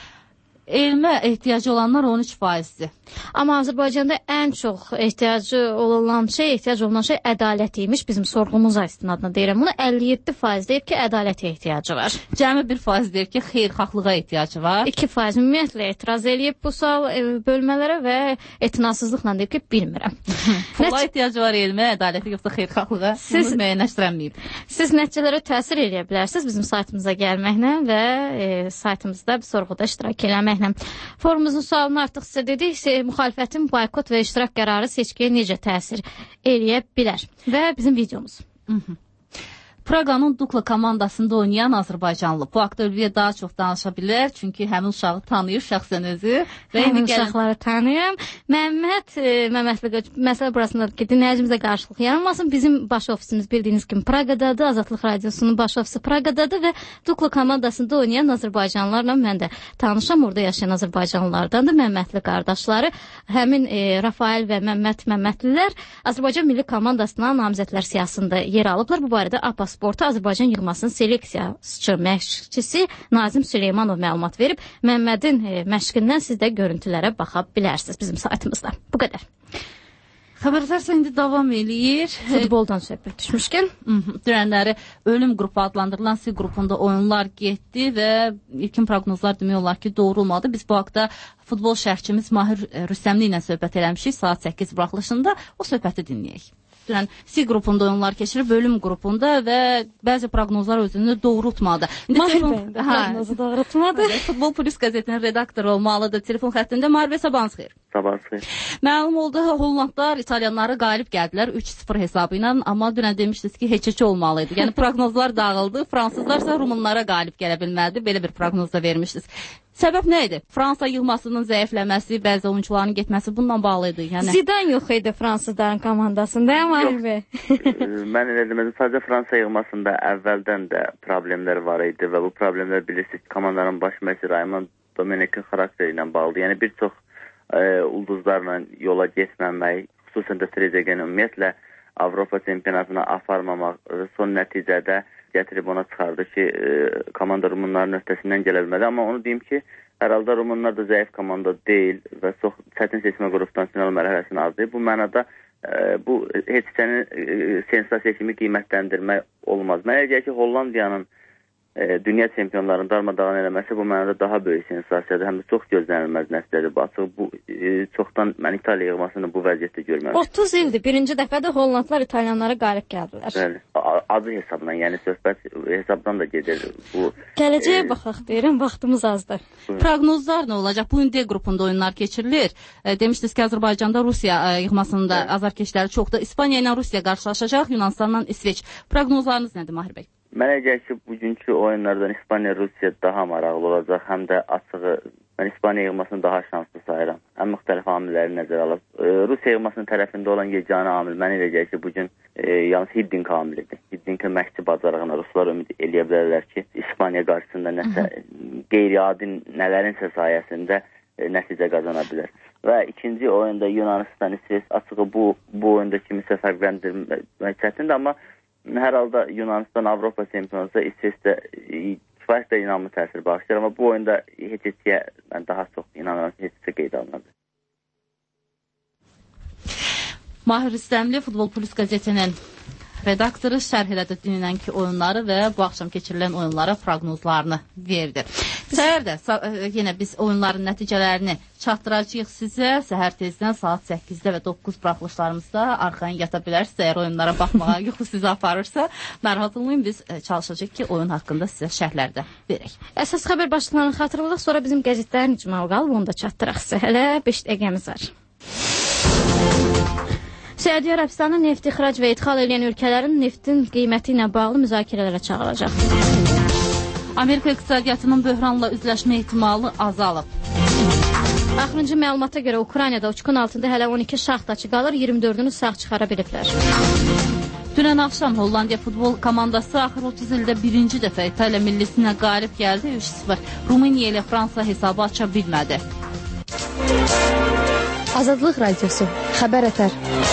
Elmə ehtiyacı olanlar 13%-dir. Amma Azərbaycanda ən çox ehtiyac olunan şey ədalət imiş. Bizim sorğumuz istinadına deyirəm. Bunu 57% deyib ki, ədalətə ehtiyacı var. Cəmi 1% deyib ki, xeyirxahlığa ehtiyacı var. 2% ümumiyyətlə etiraz eləyib bu sual bölmələrə və etinasızlıqla deyib ki, bilmirəm. Pula ehtiyacı var elmə, ədalətə yoxsa xeyirxahlığa? Bunu müəyyənləşdirənməyib. Siz nəticələrə təsir eləyə bilərsiniz bizim saytımıza gəlməklə və saytımızda bir sorğuda iştirak eləməklə. Forumumuzun sualını artıq sizə dedik. Müxalifətin boykot və iştirak qərarı seçkiyə necə təsir eləyə bilər? Və bizim videomuz. Praqanın Dukla komandasında oynayan Azərbaycanlı. Bu haqda Ülviyə daha çox danışa bilər. Çünki həmin uşağı tanıyır şəxsən özü. Həmin uşaqları tanıyım. Məmmədli məsələ burasındadır ki, dinləyicimizə qarşılıq yaranmasın. Bizim baş ofisimiz bildiyiniz kimi Praqadadır. Azadlıq Radiosunun baş ofisi Praqadadır və Dukla komandasında oynayan Azərbaycanlılarla mən də tanışam. Orada yaşayan Azərbaycanlılardandır. Məmmədli qardaşları. Həmin Rafael və Məmmədlilər Azərbaycan milli komandasına namizədlər siyasında yer alıblar. Bu barədə APA Sporta Azərbaycan yığmasının seleksiyaçı məşqçisi Nazim Süleymanov məlumat verib. Məmmədin məşqindən siz də görüntülərə baxa bilərsiniz bizim saytımızda. Bu qədər. Xəbərdarsa indi davam eləyir. Futboldan söhbət düşmüşkən. Dünənləri ölüm qrupu adlandırılan C qrupunda oyunlar getdi və ilkin proqnozlar demək olar ki, doğru olmadı. Biz bu haqda futbol şərhçimiz Mahir Rüstəmli ilə söhbət eləmişik saat 8 buraxılışında. O söhbəti dinləyək. Dünən C qrupunda oyunlar keçirib, bölüm qrupunda və bəzi proqnozlar özünü doğrultmadı. Mahir bəyin də proqnozu doğrultmadı. Futbol Plus qəzetinin redaktoru olmalıdır. Telefon xəttində Marve sabahınız xeyir. Sabahınız xeyir. Məlum oldu, Hollandlar İtalyanları qalib gəldilər 3-0 hesabı ilə, amma dünən demişdiniz ki, heç olmalıydı. Yəni proqnozlar dağıldı, fransızlar isə Rumunlara qalib gələ bilmədi. Belə bir proqnoz da vermişdiniz. Səbəb nə idi? Fransa yığmasının zəifləməsi, bəzi oyuncuların getməsi bununla bağlı idi. Yəni Zidane yox idi fransızların komandasında, Mahir bəy. Mən elə demədim, sadəcə Fransa yığmasında əvvəldən də problemlər var idi və bu problemlər bilirsiniz, komandanın baş məşqçisi Raymond Domenech'in xarakteri ilə bağlıdır. Yəni bir çox ulduzlarla yola getməmək, xüsusən də Trezeguet'in ümumiyyətlə Avropa çempionatına aparmamaq son nəticədə gətirib ona çıxardı ki, komanda Rumunların öhdəsindən gələ bilmədi. Amma onu deyim ki, hər halda Rumunlar da zəif komanda deyil və çox çətin seçmə qrupdan final mərhələsini azlayıb. Bu mənada bu heç sənin sensasiya kimi qiymətləndirmək olmaz. Mənə gəlir ki, Hollandiyanın dünya çempionlarını darmadağın eləməsi bu mənada daha böyük sensasiyadır. Həm də çox gözlənilməz nəticədir. Bu açıq bu çoxdan mən İtaliya yığmasını bu vəziyyətdə görməmişdim. 30 ildir birinci dəfədə Hollandlar İtalyanlara qalib gəldilər. Bəli. Adı hesabla, yəni söhbət hesabdan da gedir. Bu gələcəyə baxaq deyirəm, vaxtımız azdır. Proqnozlar nə olacaq? Bu gün D qrupunda oyunlar keçirilir. Demişdiniz ki, Azərbaycanda Rusiya yığmasında azarkeşləri çoxdur. İspaniya ilə Rusiya qarşılaşacaq, Yunanistanla İsveç. Proqnozlarınız nədir Mahir bəy? Mənə gəlir ki, bugünkü oyunlardan İspaniya-Rusiya daha maraqlı olacaq. Həm də açığı, mən İspaniya yığmasını daha şanslı sayıram. Həm müxtəlif amilləri nəzərə alıb. Rusiya yığmasının tərəfində olan yeganə amil mənə elə gəlir ki, bugün yalnız Hiddink amilidir. Nadeşninkin məşqçi bacarığına ruslar ümid eləyə bilərlər ki, İspaniya qarşısında nəsə qeyri-adi nələrinsə sayəsində nəticə qazana bilər. Və ikinci oyunda Yunanistan, İsveç açığı bu oyunda kimisə fərqləndirmək çətindir, amma hər halda Yunanistan Avropa çempionatı İsveçdə kifayət də inanmı təsir bağışlayır, amma bu oyunda heç-heçiyə mən daha çox inanıram ki, heç-heçə qeyd alınadır. Mahir İstəmli Futbol Plus qəzetinin redaktoru şərh elədi dünənki oyunları və bu axşam keçirilən oyunlara proqnozlarını verdi. Səhər də yenə biz oyunların nəticələrini çatdıracağıq sizə. Səhər tezdən saat 8-də və 9 buraxılışlarımızda arxayın yata bilərsiniz. Əgər oyunlara baxmağa yuxu sizi aparırsa, narahat olmayın, biz çalışacağıq ki, oyun haqqında sizə şərhlər də verək. Əsas xəbər başlıqlarını xatırladıq, sonra bizim qəzetlərin icmalı qalıb, onu da çatdıraq sizə. Hələ 5 dəqiqəmiz var. Səudiyyə Ərəbistanı neft ixrac və idxal edən ölkələrin neftin qiyməti ilə bağlı müzakirələrə çağıracaq. Amerika iqtisadiyyatının böhranla üzləşmə ehtimalı azalıb. Axırıncı məlumata görə Ukraynada uçqun altında hələ 12 şaxtaçı qalır, 24-ünü sağ çıxara biliblər. Dünən axşam Hollandiya futbol komandası axır 30 ildə birinci dəfə İtaliya millisinə qalib gəldi, 3-0. Rumıniya ilə Fransa hesabı aça bilmədi. Azadlıq Radiosu, Xəbər Ətər.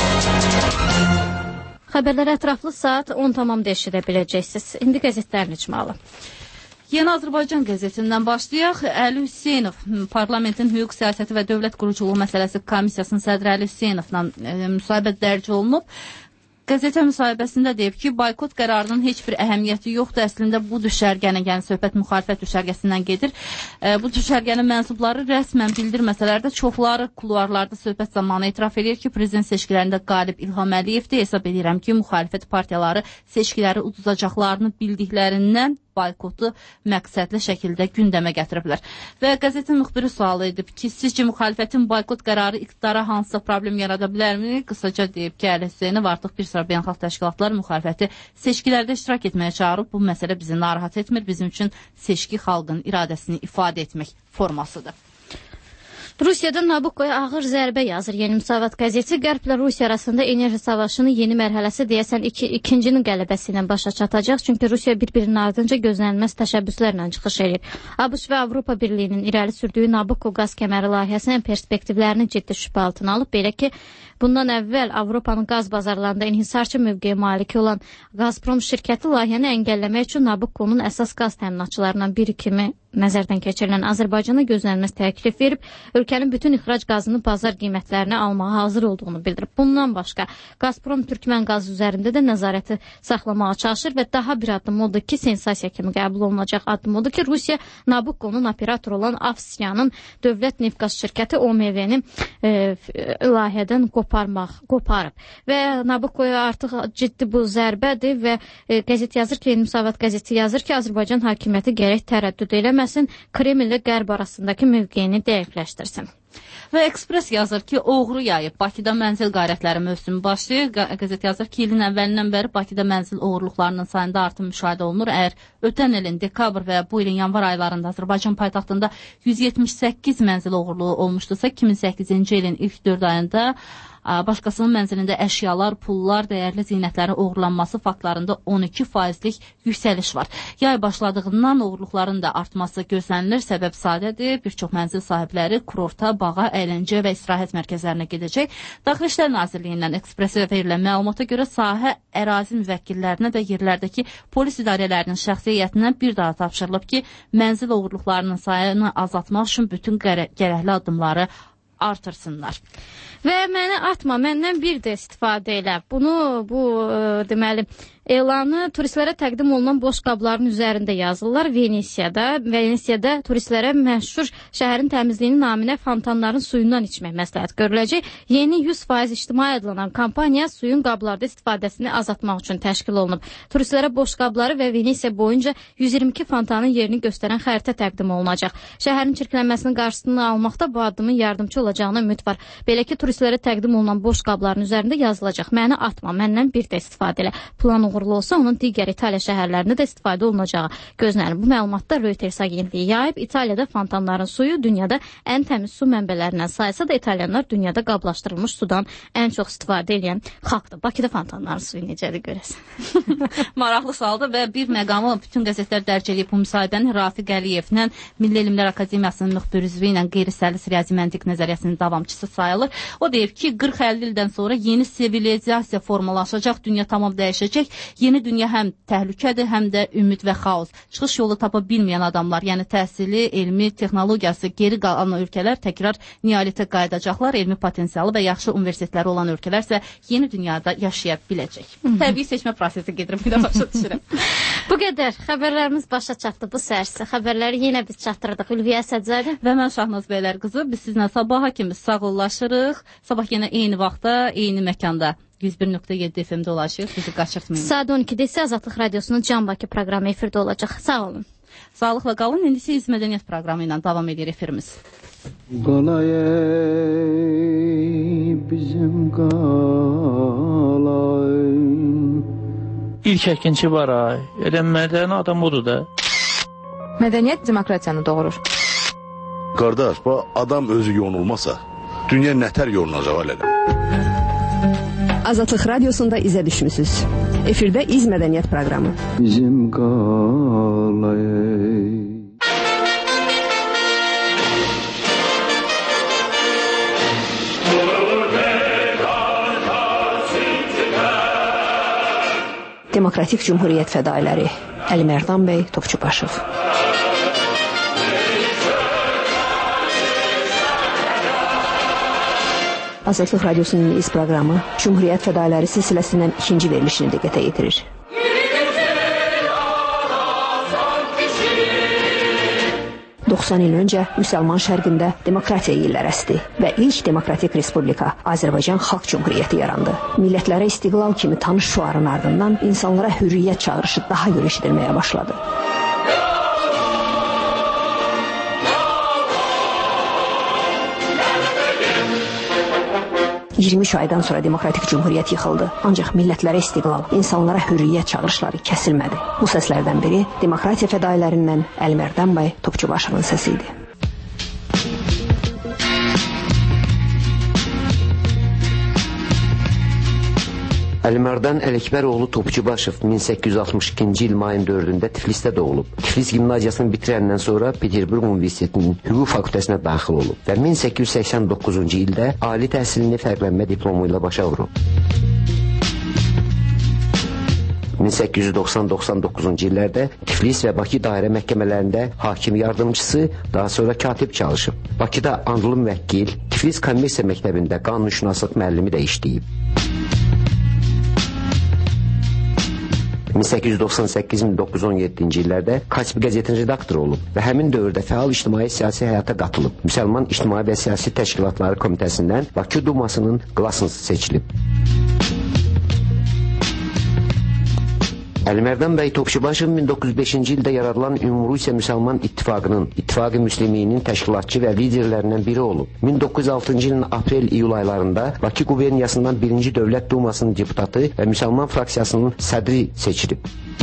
Xəbərləri ətraflı saat 10:00 eşidə biləcəksiniz. İndi qəzetlərin icmalı. Yeni Azərbaycan qəzetindən başlayaq. Əli Hüseynov, Parlamentin Hüquq Siyasəti və Dövlət Quruculuğu məsələsi komissiyasının sədri Əli Hüseynovla müsahibə dərc olunub. Qəzetə müsahibəsində deyib ki, boykot qərarının heç bir əhəmiyyəti yoxdur. Əslində bu düşərgənin, yəni söhbət müxalifət düşərgəsindən gedir. Bu düşərgənin mənsubları rəsmən bildirməsələr də çoxları kuluarlarda söhbət zamanı etiraf edir ki, prezident seçkilərində qalib İlham Əliyevdir. Hesab edirəm ki, müxalifət partiyaları seçkiləri uduzacaqlarını bildiklərindən boykotu məqsədli şəkildə gündəmə gətiriblər. Və qəzetin müxbiri sual edib ki, sizcə müxalifətin boykot qərarı iqtidara hansısa problem yarada bilərmi? Qısaca deyib ki, Əli Hüseynov artıq bir sıra beynəlxalq təşkilatlar müxalifəti seçkilərdə iştirak etməyə çağırıb. Bu məsələ bizi narahat etmir. Bizim üçün seçki xalqın iradəsini ifadə etmək formasıdır. Rusiyada Nabukoya ağır zərbə yazır. Yeni Müsavat qəzeti Qərblə Rusiya arasında enerji savaşının yeni mərhələsi deyəsən ikincinin qələbəsi ilə başa çatacaq. Çünki Rusiya bir-birinin ardınca gözlənilməz təşəbbüslərlə çıxış edir. ABŞ və Avropa Birliyinin irəli sürdüyü Nabuko qaz kəməri layihəsinin perspektivlərini ciddi şübhə altına alıb. Belə ki, bundan əvvəl Avropanın qaz bazarlarında inhisarçı mövqeyə malik olan Gazprom şirkəti layihəni əngəlləmək üçün Nabukonun əsas qaz təminatçılarından biri kimi nəzərdən keçirilən Azərbaycana gözlənilməz təklif verib, ölkənin bütün ixrac qazını bazar qiymətlərini almağa hazır olduğunu bildirib. Bundan başqa, Gazprom Türkmən qazı üzərində də nəzarəti saxlamağa çalışır və daha bir addım odur ki, sensasiya kimi qəbul olunacaq addım odur ki, Rusiya Nabukonun operatoru olan Avstriyanın dövlət neft qaz şirkəti OMV-ni layihədən qoparıb. Və Nabukoya artıq ciddi bu zərbədir və qəzet yazır ki, Yeni Müsavat qəzeti yazır ki, Azərbaycan hakimiyyəti gərək tərəddüd eləməsin, Kreml ilə Qərb arasındakı mövqeyini dəqiqləşdirsin. Və Ekspres yazır ki, oğru yayıb. Bakıda mənzil qarətləri mövsümü başlayır. Qəzet yazır ki, ilin əvvəlindən bəri Bakıda mənzil oğurluqlarının sayında artım müşahidə olunur. Əgər ötən ilin dekabr və bu ilin yanvar aylarında Azərbaycan paytaxtında 178 mənzil oğurluğu olmuşdursa, 2008-ci ilin ilk 4 ayında başqasının mənzilində əşyalar, pullar, dəyərli zinətlərin oğurlanması faktlarında 12%lik yüksəliş var. Yay başladığından oğurluqların da artması gözlənilir. Səbəb sadədir. Bir çox mənzil sahibləri kurorta, bağa, əyləncə və istirahət mərkəzlərinə gedəcək. Daxili İşlər Nazirliyindən Ekspresə verilən məlumata görə sahə ərazi müvəkkillərinə və yerlərdəki polis idarələrinin şəxsi heyətindən bir daha tapşırılıb ki, mənzil oğurluqlarının sayını azaltmaq üçün bütün gərəkli addımları artırsınlar. Və məni atma, məndən bir də istifadə elə. Deməli, elanı turistlərə təqdim olunan boş qabların üzərində yazırlar Venesiyada turistlərə məşhur şəhərin təmizliyinin naminə fontanların suyundan içmək məsləhət görüləcək. Yeni 100% ictimai adlanan kampaniya suyun qablarda istifadəsini azaltmaq üçün təşkil olunub. Turistlərə boş qabları və Venesiya boyunca 122 fontanın yerini göstərən xəritə təqdim olunacaq. Şəhərin çirklənməsinin qarşısını almaqda bu addımın yardımcı olacağına ümid var. Belə ki, turistlərə təqdim olunan boş qabların üzərində yazılacaq. Məni atma, məndən bir də istifadə elə. Plan uğurlu olsa, onun digər İtaliya şəhərlərində də istifadə olunacağı gözlənir. Bu məlumatda Reuters agentliyi yayıb. İtaliyada fontanların suyu dünyada ən təmiz su mənbələrindən sayılsa da, İtalyanlar dünyada qablaşdırılmış sudan ən çox istifadə edən xalqdır. Bakıda fontanların suyu necədir görəsən? Maraqlı sualdır və bir məqamı bütün qəzetlər dərc edib. Bu müsahibəni Rafiq Əliyevlə Milli Elmlər Akademiyasının müxbir üzvü ilə qeyri-səlis riyazi məntiq nəzəriyyəsinin davamçısı sayılır. O deyib ki, 40-50 ildən sonra yeni sivilizasiya formalaşacaq, dünya tamam dəyişəcək. Yeni dünya həm təhlükədir, həm də ümid və xaos. Çıxış yolu tapa bilməyən adamlar, yəni təhsili, elmi, texnologiyası geri qalan ölkələr təkrar neolitə qayıdacaqlar. Elmi potensialı və yaxşı universitetləri olan ölkələr isə yeni dünyada yaşaya biləcək. Təbii seçmə prosesi gedir, bir də başa düşürəm. Bu qədər xəbərlərimiz başa çatdı bu səhər. Xəbərləri yenə biz çatdırdıq. Ülviyə Əsədzadə və mən Şahnaz Beylər qızı. Biz sizinlə sabaha kimi sağollaşırıq. Sabah yenə eyni vaxtda, eyni məkanda 101.7 FM-də olacaq. Bizi qaçırtmayın. Saat 12-də isə Azadlıq Radiosunun Can Bakı proqramı efirdə olacaq. Sağ olun. Sağlıqla qalın. İndi isə İz Mədəniyyət proqramı ilə davam edir efirimiz. Qalay bizim qalay. İlk əkinçi var ay. Elə mədəni adam odur da. Mədəniyyət demokratiyanı doğurur. Qardaş, bu adam özü yonulmasa, dünya nətər yonulacaq alələ? Azadlıq Radiosunda izə düşmüsünüz. Efirdə İz Mədəniyyət proqramı. Bizim qalay. Demokratik Cumhuriyyət fədailəri Əlimərdan bəy Topçubaşov. Azadlıq Radiosunun İz proqramı Cumhuriyyət fədailəri silsiləsindən ikinci verilişini diqqətə yetirir. ...90 il öncə müsəlman şərqində demokratiya illər əsdi və ilk demokratik respublika Azərbaycan Xalq Cumhuriyyəti yarandı. Millətlərə istiqlal kimi tanış şüarın ardından insanlara hürriyyət çağırışı daha gür eşidilməyə başladı. 23 aydan sonra demokratik cumhuriyyət yıxıldı. Ancaq millətlərə istiqlal, insanlara hürriyyət çağırışları kəsilmədi. Bu səslərdən biri demokratiya fədailərindən Əlimərdan bəy Topçubaşovun səsi idi. Əlimərdan Ələkbəroğlu Topçubaşov 1862-ci il mayın 4-də Tiflisdə doğulub. Tiflis gimnaziyasını bitirəndən sonra Peterburq Universitetinin hüquq fakültəsinə daxil olub və 1889-cu ildə ali təhsilini fərqlənmə diplomu ilə başa vurub. 1890-99-cu illərdə Tiflis və Bakı dairə məhkəmələrində hakim yardımcısı, daha sonra katib çalışıb. Bakıda andlı müvəkkil, Tiflis Kommersiya məktəbində qanunşünaslıq müəllimi də işləyib. 1898-1917-ci illərdə Kaçbi qəzetinin redaktoru olub və həmin dövrdə fəal ictimai-siyasi həyata qatılıb. Müsəlman İctimai və Siyasi Təşkilatları Komitəsindən Bakı Dumasının qlasınsı seçilib. Əlimərdan bəy Topçubaşov 1905-ci ildə yaradılan Ümumrusiya Müsəlman İttifaqının, İttifaqı Müsliminin təşkilatçı və liderlərindən biri olub. 1906-cı ilin aprel-iyul aylarında Bakı quberniyasından 1-ci Dövlət Dumasının deputatı və Müsəlman fraksiyasının sədri seçilib.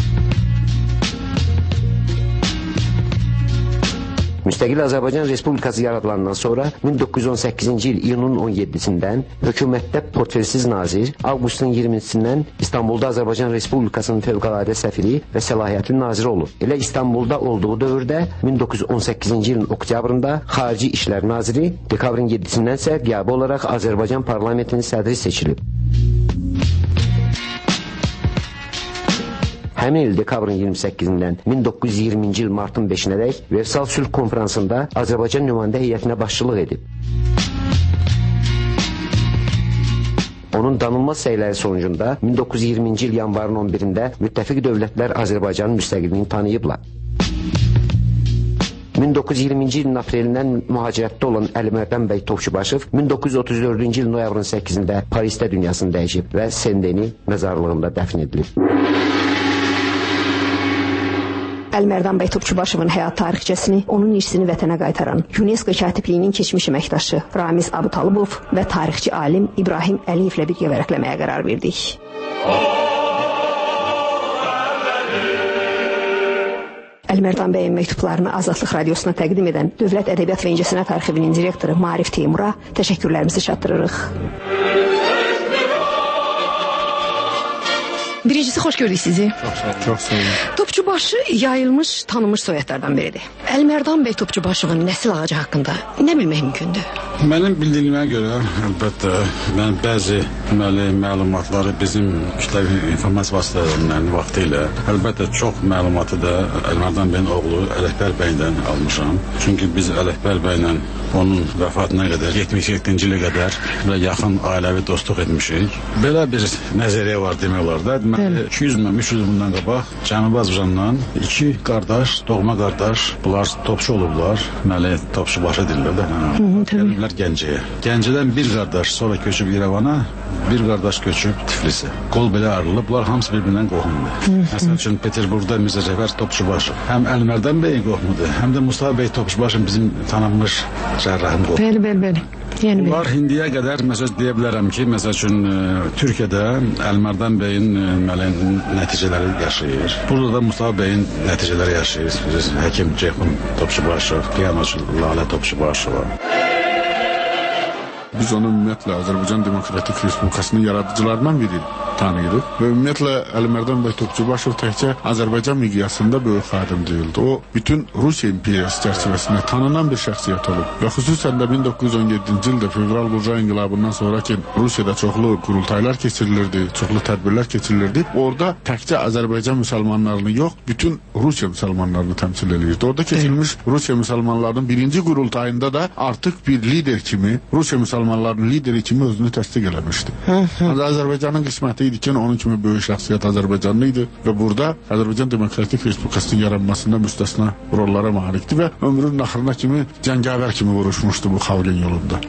Müstəqil Azərbaycan Respublikası yaradılandan sonra 1918-ci il iyunun 17-sindən hökumətdə portfelsiz nazir, avqustun 20-sindən İstanbulda Azərbaycan Respublikasının fövqəladə səfiri və səlahiyyətli naziri olub. Elə İstanbulda olduğu dövrdə 1918-ci ilin oktyabrında Xarici İşlər Naziri, dekabrın 7-sindən isə qiyabi olaraq Azərbaycan parlamentinin sədri seçilib. Həmin il dekabrın 28-dən 1920-ci il martın 5-nədək Versal Sülh Konferansında Azərbaycan nümayəndə heyətinə başçılıq edib. Onun danılmaz səyləri sonucunda 1920-ci il yanvarın 11-də müttəfiq dövlətlər Azərbaycanın müstəqilliyini tanıyıblar. 1920-ci ilin aprelindən mühacirətdə olan Əlimərdan bəy Topçubaşov 1934-cü il noyabrın 8-də Parisdə dünyasını dəyişib və Sendeni məzarlığında dəfn edilib. Əlimərdan bəy Topçubaşovun həyat tarixçəsini, onun irsini vətənə qaytaran UNESCO katibliyinin keçmiş əməkdaşı Ramiz Abutalıbov və tarixçi alim İbrahim Əliyevlə birgə vərəqləməyə qərar verdik. Əlmərdan bəyin məktublarını Azadlıq Radiosuna təqdim edən Dövlət Ədəbiyyat və İncəsənət Arxivinin direktoru Maarif Teymura təşəkkürlərimizi çatdırırıq. Birincisi, xoş gördük sizi. Çox sağ olun. Topçubaşı yayılmış, tanınmış soyadlardan biridir. Əlmərdan bəy Topçubaşının nəsil ağacı haqqında nə bilmək mümkündür? Mənim bildiyimə görə, əlbəttə, mən bəzi məlumatları bizim kütləvi informasiya vasitələrindən vaxtı ilə, əlbəttə, çox məlumatı da Əlmərdan bəyin oğlu Ələkbər bəydən almışam. Çünki biz Ələkbər bəylə onun vəfatına qədər, 77-ci ilə qədər yaxın ailəvi dostluq etmişik. Belə bir nəzəriyyə var demək olar da. 200-300 bundan qabaq Cənubi Azərbaycandan iki qardaş, doğma qardaş, bunlar topçu olublar. Deməli, Topçubaşı deyirlər də. Gəliblər Gəncəyə. Gəncədən bir qardaş sonra köçüb İrəvana, bir qardaş köçüb Tiflisə. Qol belə ayrılıb, bunlar hamısı bir-birindən qohumdur. Məsəl üçün, Peterburqda Mirzə Cəfər Topçubaşı həm Əlmərdan bəyin qohumudur, həm də Mustafa bəy Topçubaşı bizim tanınmış cərrahın qohumudur. Bəli. Bunlar indiyə qədər məsəl deyə bilərəm ki, məsəl üçün Türkiyədə Əlmərdan bəyin nəticələri yaşayır. Burada da Mustafa bəyin nəticələri yaşayır. Həkim Ceyhun Topçubaşov, piyanoçu Lalə Topçubaşova. Biz onu ümumiyyətlə Azərbaycan Demokratik Respublikasının yaradıcılarından biri tanıyırıq. Və ümumiyyətlə Əlmərdan bəy Topçubaşov təkcə Azərbaycan miqyasında böyük xadim deyildi. O, bütün Rusiya imperiyası çərçivəsində tanınan bir şəxsiyyət olub. Və xüsusən də 1917-ci ildə fevral Burja inqilabından sonra ki, Rusiyada çoxlu qurultaylar keçirilirdi, çoxlu tədbirlər keçirilirdi. Orada təkcə Azərbaycan müsəlmanlarını yox, bütün Rusiya müsəlmanlarını təmsil edirdi. Orada keçirilmiş Rusiya müsəlmanlarının birinci qurultayında da artıq bir lider kimi, Rusiya müsəlmanlarının lideri kimi özünü təsdiq eləmişdi. Azərbaycanın qisməti idi ki, onun kimi böyük şəxsiyyət Azərbaycanlı idi və burada Azərbaycan Demokratik Respublikasının yaranmasında müstəsna rollara malikdir və ömrünün axırına kimi cəngavər kimi vuruşmuşdu bu xalqın yolunda.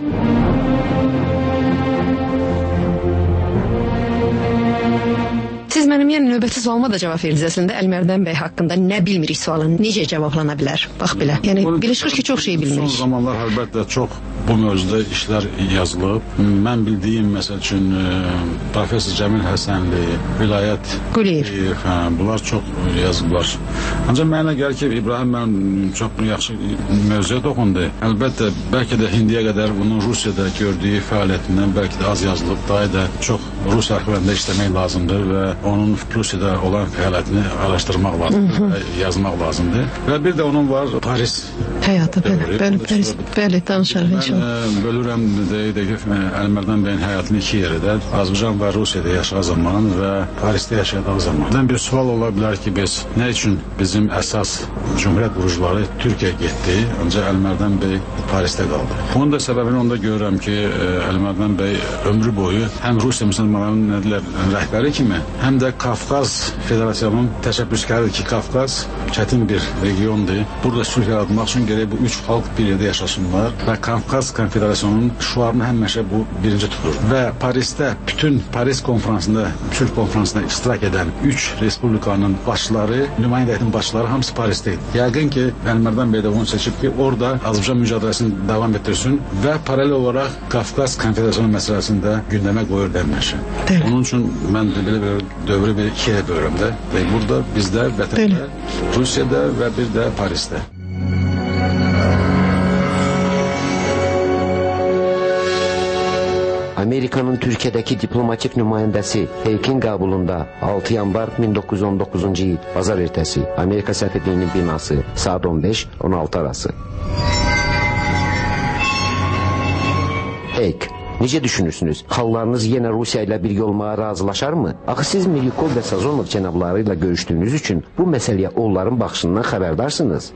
Siz mənim növbəti sualıma da cavab verdiniz. Əslində Əlmərdan bəy haqqında nə bilmirik sualın necə cavablana bilər? Bax belə. Yəni belə çıxır ki, çox şey bilmirik. Son zamanlar əlbəttə çox bu mövzuda işlər yazılıb. Mən bildiyim, məsəl üçün, Professor Cəmil Həsənli, Vilayət Quliyev, bunlar çox yazıblar. Ancaq mənə gəlir ki, İbrahim mən çox yaxşı mövzuya toxundu. Əlbəttə, bəlkə də indiyə qədər bunun Rusiyada gördüyü fəaliyyətindən bəlkə də az yazılıb, daha da çox Rus arxivlərində işləmək lazımdır və onun Rusiyada olan fəaliyyətini araşdırmaq lazımdır, yazmaq lazımdır. Və bir də onun var Paris həyatı. Bəli, danışarıq inşallah. Mən bölürəm Əlmərdan bəyin həyatını iki yerdə, Azərbaycan və Rusiyada yaşadığı zaman və Parisdə yaşadığı zaman. Bir sual ola bilər ki, biz nə üçün bizim əsas cümhuriyyət qurucuları Türkiyəyə getdi, ancaq Əlmərdan bəy Parisdə qaldı. Bunun da səbəbini onda görürəm ki, Əlmərdan bəy ömrü boyu həm Rusiya müsəlmanlarının rəhbəri kimi, həm də Qafqaz Federasiyonunun təşəbbüskarıdır ki, Qafqaz çətin bir regiondur. Burada sülh yaratmaq üçün gərək bu üç xalq bir yerdə yaşasınlar və Qafqaz Konfederasiyonunun şüarını həmişə bu birinci tutur. Və Parisdə, bütün Paris konferansında, sülh konferansında iştirak edən üç respublikanın başçıları, nümayəndənin başçıları hamısı Parisdə idi. Yəqin ki, Əlmərdan bəy də onu seçib ki, orada Azərbaycan mücadeləsini davam etdirsin və paralel olaraq Qafqaz Konfederasiyonu məsələsində gündəmə qoyur dənməşə. Onun üçün mən belə dövrü bir ikiyə bölürəm də. Və burada bizdə, vətəndə, Rusiyada və bir də Parisdə. Amerikanın Türkiyədəki diplomatik nümayəndəsi Heykin qəbulunda 6 yanvar 1919-cu il bazar ertəsi Amerika səfirliyinin binası saat 15-16 arası. Heyk, necə düşünürsünüz? Xallarınız yenə Rusiya ilə bir olmağa razılaşarmı? Axı siz Milyukov və Sazonov cənabları ilə görüşdüyünüz üçün bu məsələyə onların baxışından xəbərdarsınız.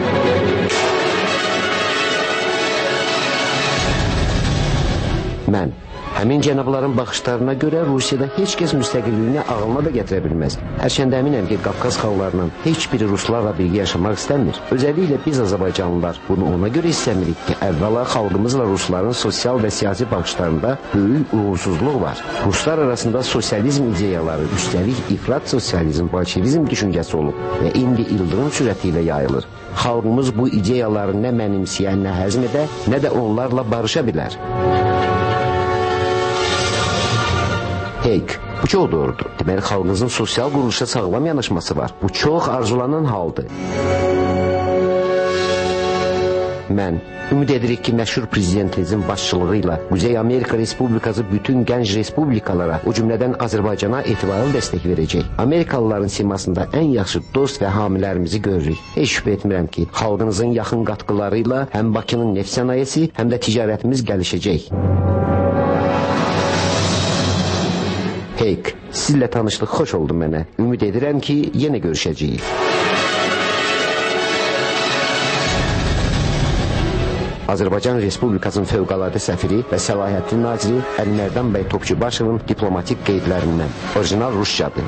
Mən həmin cənabların baxışlarına görə Rusiyada heç kəs müstəqilliyini ağılına da gətirə bilməz. Hərçəndə əminəm ki, Qafqaz xalqlarının heç biri ruslarla birgə yaşamaq istəmir. Özəlliklə biz Azərbaycanlılar bunu ona görə istəmirik ki, əvvəla xalqımızla rusların sosial və siyasi baxışlarında böyük uğursuzluq var. Ruslar arasında sosializm ideyaları, üstəlik ifrat sosializm, bolşevizm düşüncəsi olub və indi ildırım sürəti ilə yayılır. Xalqımız bu ideyaları nə mənimsəyə, nə həzm edə, nə də onlarla barışa bilər. Heyk, Bu çox doğrudur. Deməli, xalqınızın sosial quruluşa sağlam yanaşması var. Bu çox arzulanan haldır. Mən ümid edirik ki, məşhur prezidentimizin başçılığı ilə Quzey Amerika Respublikası bütün gənc respublikalara, o cümlədən Azərbaycana etibarlı dəstək verəcək. Amerikalıların simasında ən yaxşı dost və hamilərimizi görürük. Heç şübhə etmirəm ki, xalqınızın yaxın qatqıları ilə həm Bakının neft sənayesi, həm də ticarətimiz gəlişəcək. Heyk, sizlə tanışlıq xoş oldu mənə. Ümid edirəm ki, yenə görüşəcəyik. Azərbaycan Respublikasının fövqəladə səfiri və səlahiyyətli naziri Əlimərdan bəy Topçubaşovun diplomatik qeydlərindən. Orijinal rusçadır.